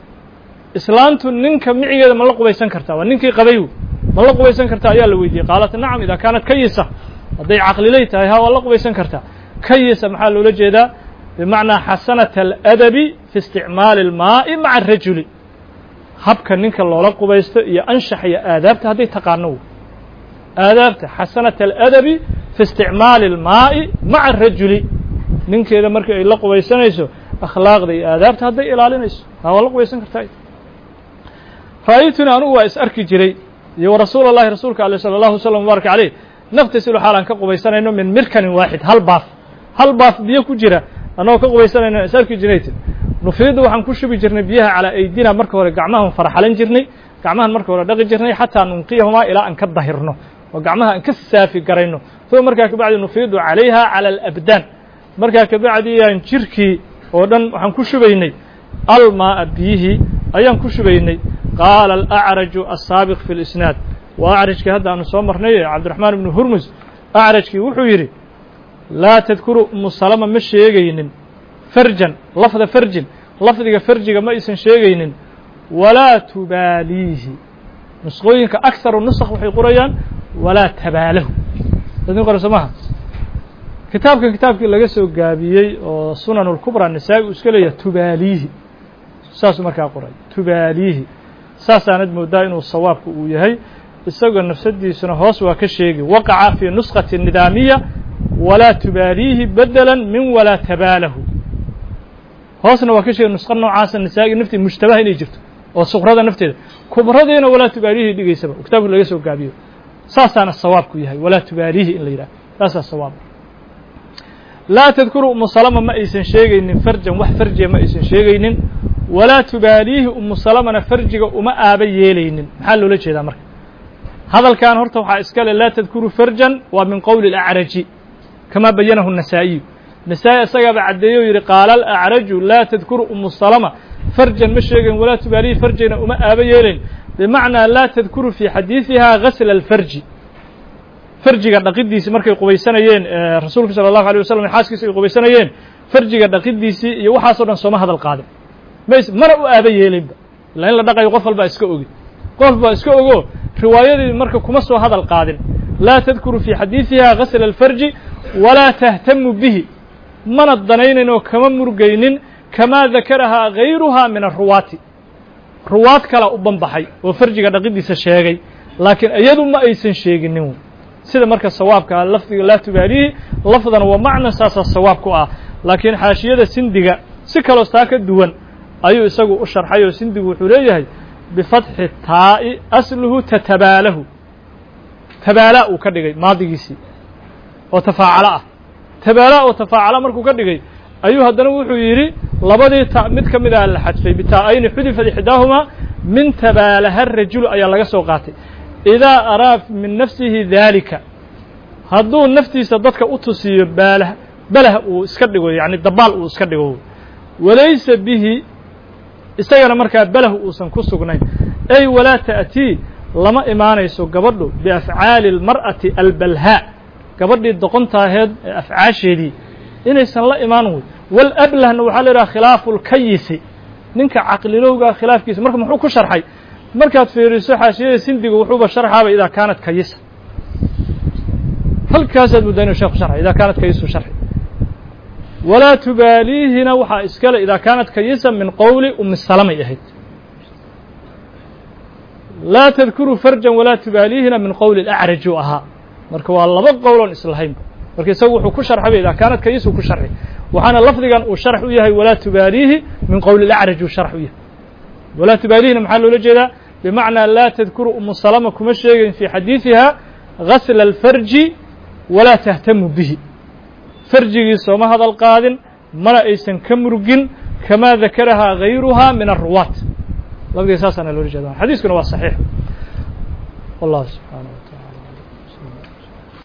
إسلامت ننك معي ما لقوا بيسان كرتا وننك قبيو ما لقوا بيسان كرتا يا لويدي قالت نعم إذا كانت كيسة هذي عقل ليتها ها ولقوا بيسان كرتا كيسة محل لجدا بمعنى حسنة الأدب في استعمال الماء مع الرجل habka ninka loola qubaysto iyo anshax iyo aadaabta hadday taqaano aadaabta xasanat aladabi fi isticmaali almaa'i maca arajuli ninkeeda marka ay la qubaysanayso akhlaaqda iyo aadaabta hadday ilaalinayso ha waa la qubaysan kartaa ra'aytuna anugu waa is arki jiray iyo rasuul allahi rasuulka alayhi sala allahu wasallam mubaaraka calayh naftasilu xaalan ka qubaysanayno min mirkanin waaxid hal baaf hal baaf biyo ku jira anoo ka qubaysanayno is arki jiray nufiidu waxaan ku shubi jirnay biyaha calaa aydina marka hore gacmahan faraxalan jirnay gacmahan marka hore dhaqi jirnay xataa nunqiyahumaa ilaa aan ka dahirno oo gacmaha aan ka saafi garayno uma markaa kabacdi nufiidu calayha cala alabdaan markaa kabacdi aan jirkii oo dhan waxaan ku shubaynay almaa biyihii ayaan ku shubaynay qaala alacraju asaabiq fi lisnaad وأعرج هذا أن صومرني عبد الرحمن بن هرمز أعرج وحيري لا تذكروا أم سلمة مش شيئين فرجا لفظ فرج لفظ فرج ما يسن شيئين ولا تباليه نسخوينك أكثر النسخ وحي قريان ولا تباله لذلك نقرأ سماها كتابك كتابك اللي قسوا قابيي وصنن الكبرى النساء واسكالية تباليه ساس مركا قرأي تباليه ساس ندمو دائن والصواب ويهي السوق النفس دي سنة هوس وكشيء وقع في نسخة الندامية ولا تباليه بدلا من ولا تباله هوسنا وكشيء نسخة نوعاس النساء نفتي مشتبه إلي جبت والصغرى نفتي كبرى دينا ولا تباليه دي سبب وكتابك اللي قسوا قابيي ساس أنا الصواب ويهي ولا تباليه إلا يرى ساس الصواب لا تذكروا أم سلمة ما إيسن شيئين فرجا وح فرجا ما إيسن شيئين ولا تباليه أم سلمة فرجا وما آبي يلين محلو ليش هذا مرك هذا كان هرته وحا إسكال لا تذكروا فرجا ومن قول الأعرج كما بينه النسائي النسائي سيقب عديه يري قال الأعرج لا تذكروا أم سلمة فرجا مش شيئين ولا تباليه فرجا وما آبي يلين بمعنى لا تذكروا في حديثها غسل الفرج فرجiga dhaqidiisi markay qubaysanayeen rasuulka sallallahu alayhi wasallam xaaskiisa ay qubaysanayeen farjiga dhaqidiisi iyo waxa soo dhan soo ma hadal qaadin mees mar u aaba yeelinba ilaa in la dhaqayo qof walba iska ogi qof walba iska ogo riwaayadii marka kuma soo hadal qaadin la tadhkuru fi hadithiha ghasl al-farj wala tahtamu bihi man ad-danaynin oo kama murgaynin kama dhakaraha ghayruha min ar-ruwati ruwaad kala u banbaxay oo farjiga dhaqidiisa sheegay laakiin iyadu ma aysan sheeginin sida marka sawaabka lafdiga la tubaalihi lafdan wa macna saasa sawaabku ah laakiin xaashiyada sindiga si kale oo saaka duwan ayuu isagu u sharxay oo sindigu wuxuu leeyahay bi fathi taa'i asluhu tatabalahu tabala uu ka dhigay maadigiisi oo tafaacala ah tabala oo tafaacala markuu ka dhigay ayuu haddana wuxuu yiri labadii ta mid kamid ah la xadfay bitaa'ayni xudifa ihdahuma min tabalaha ar-rajul ayaa laga soo qaatay إذا أراد من نفسه ذلك هذو نفتي صدقك أتصي باله بله واسكدغو يعني دبال واسكدغو وليس به استغل مركا بله وسن كسغنين أي ولا تأتي لما إيمانيسو غبدو بأفعال المرأة البلهاء غبدي دقنتا هيد أفعاشيدي إنيسن لا إيمانو والأبله إنه حالرا خلاف الكيس نينكا عقليلوغا خلافكيس marka muxuu ku sharxay markaad fiiriso xaashiyada sindiga wuxuu ba sharxaaba ida kaanad kayisa halkaas aad mudayno sheekh sharxay ida kaanad kayisu sharxi wala tubalihina waxa iskala ida kaanad kayisa min qawli um salama yahid la tadhkuru farjan wala tubalihina min qawli al-a'raj aha marka waa laba qowlon islahayn marka isagu wuxuu ku sharxay ida kaanad kayisu ku sharxi waxana lafdigan uu sharx u yahay wala tubalihi min qawli al-a'raj sharx u yahay wala tubalihina maxallu la jeeda بمعنى لا تذكر أم سلمة كما شيء في حديثها غسل الفرج ولا تهتم به فرجي سوما هذا القادم مرأ إيسن كمرجن كما ذكرها غيرها من الرواة لقد أساسا الورجال حديث كنا صحيح والله سبحانه وتعالى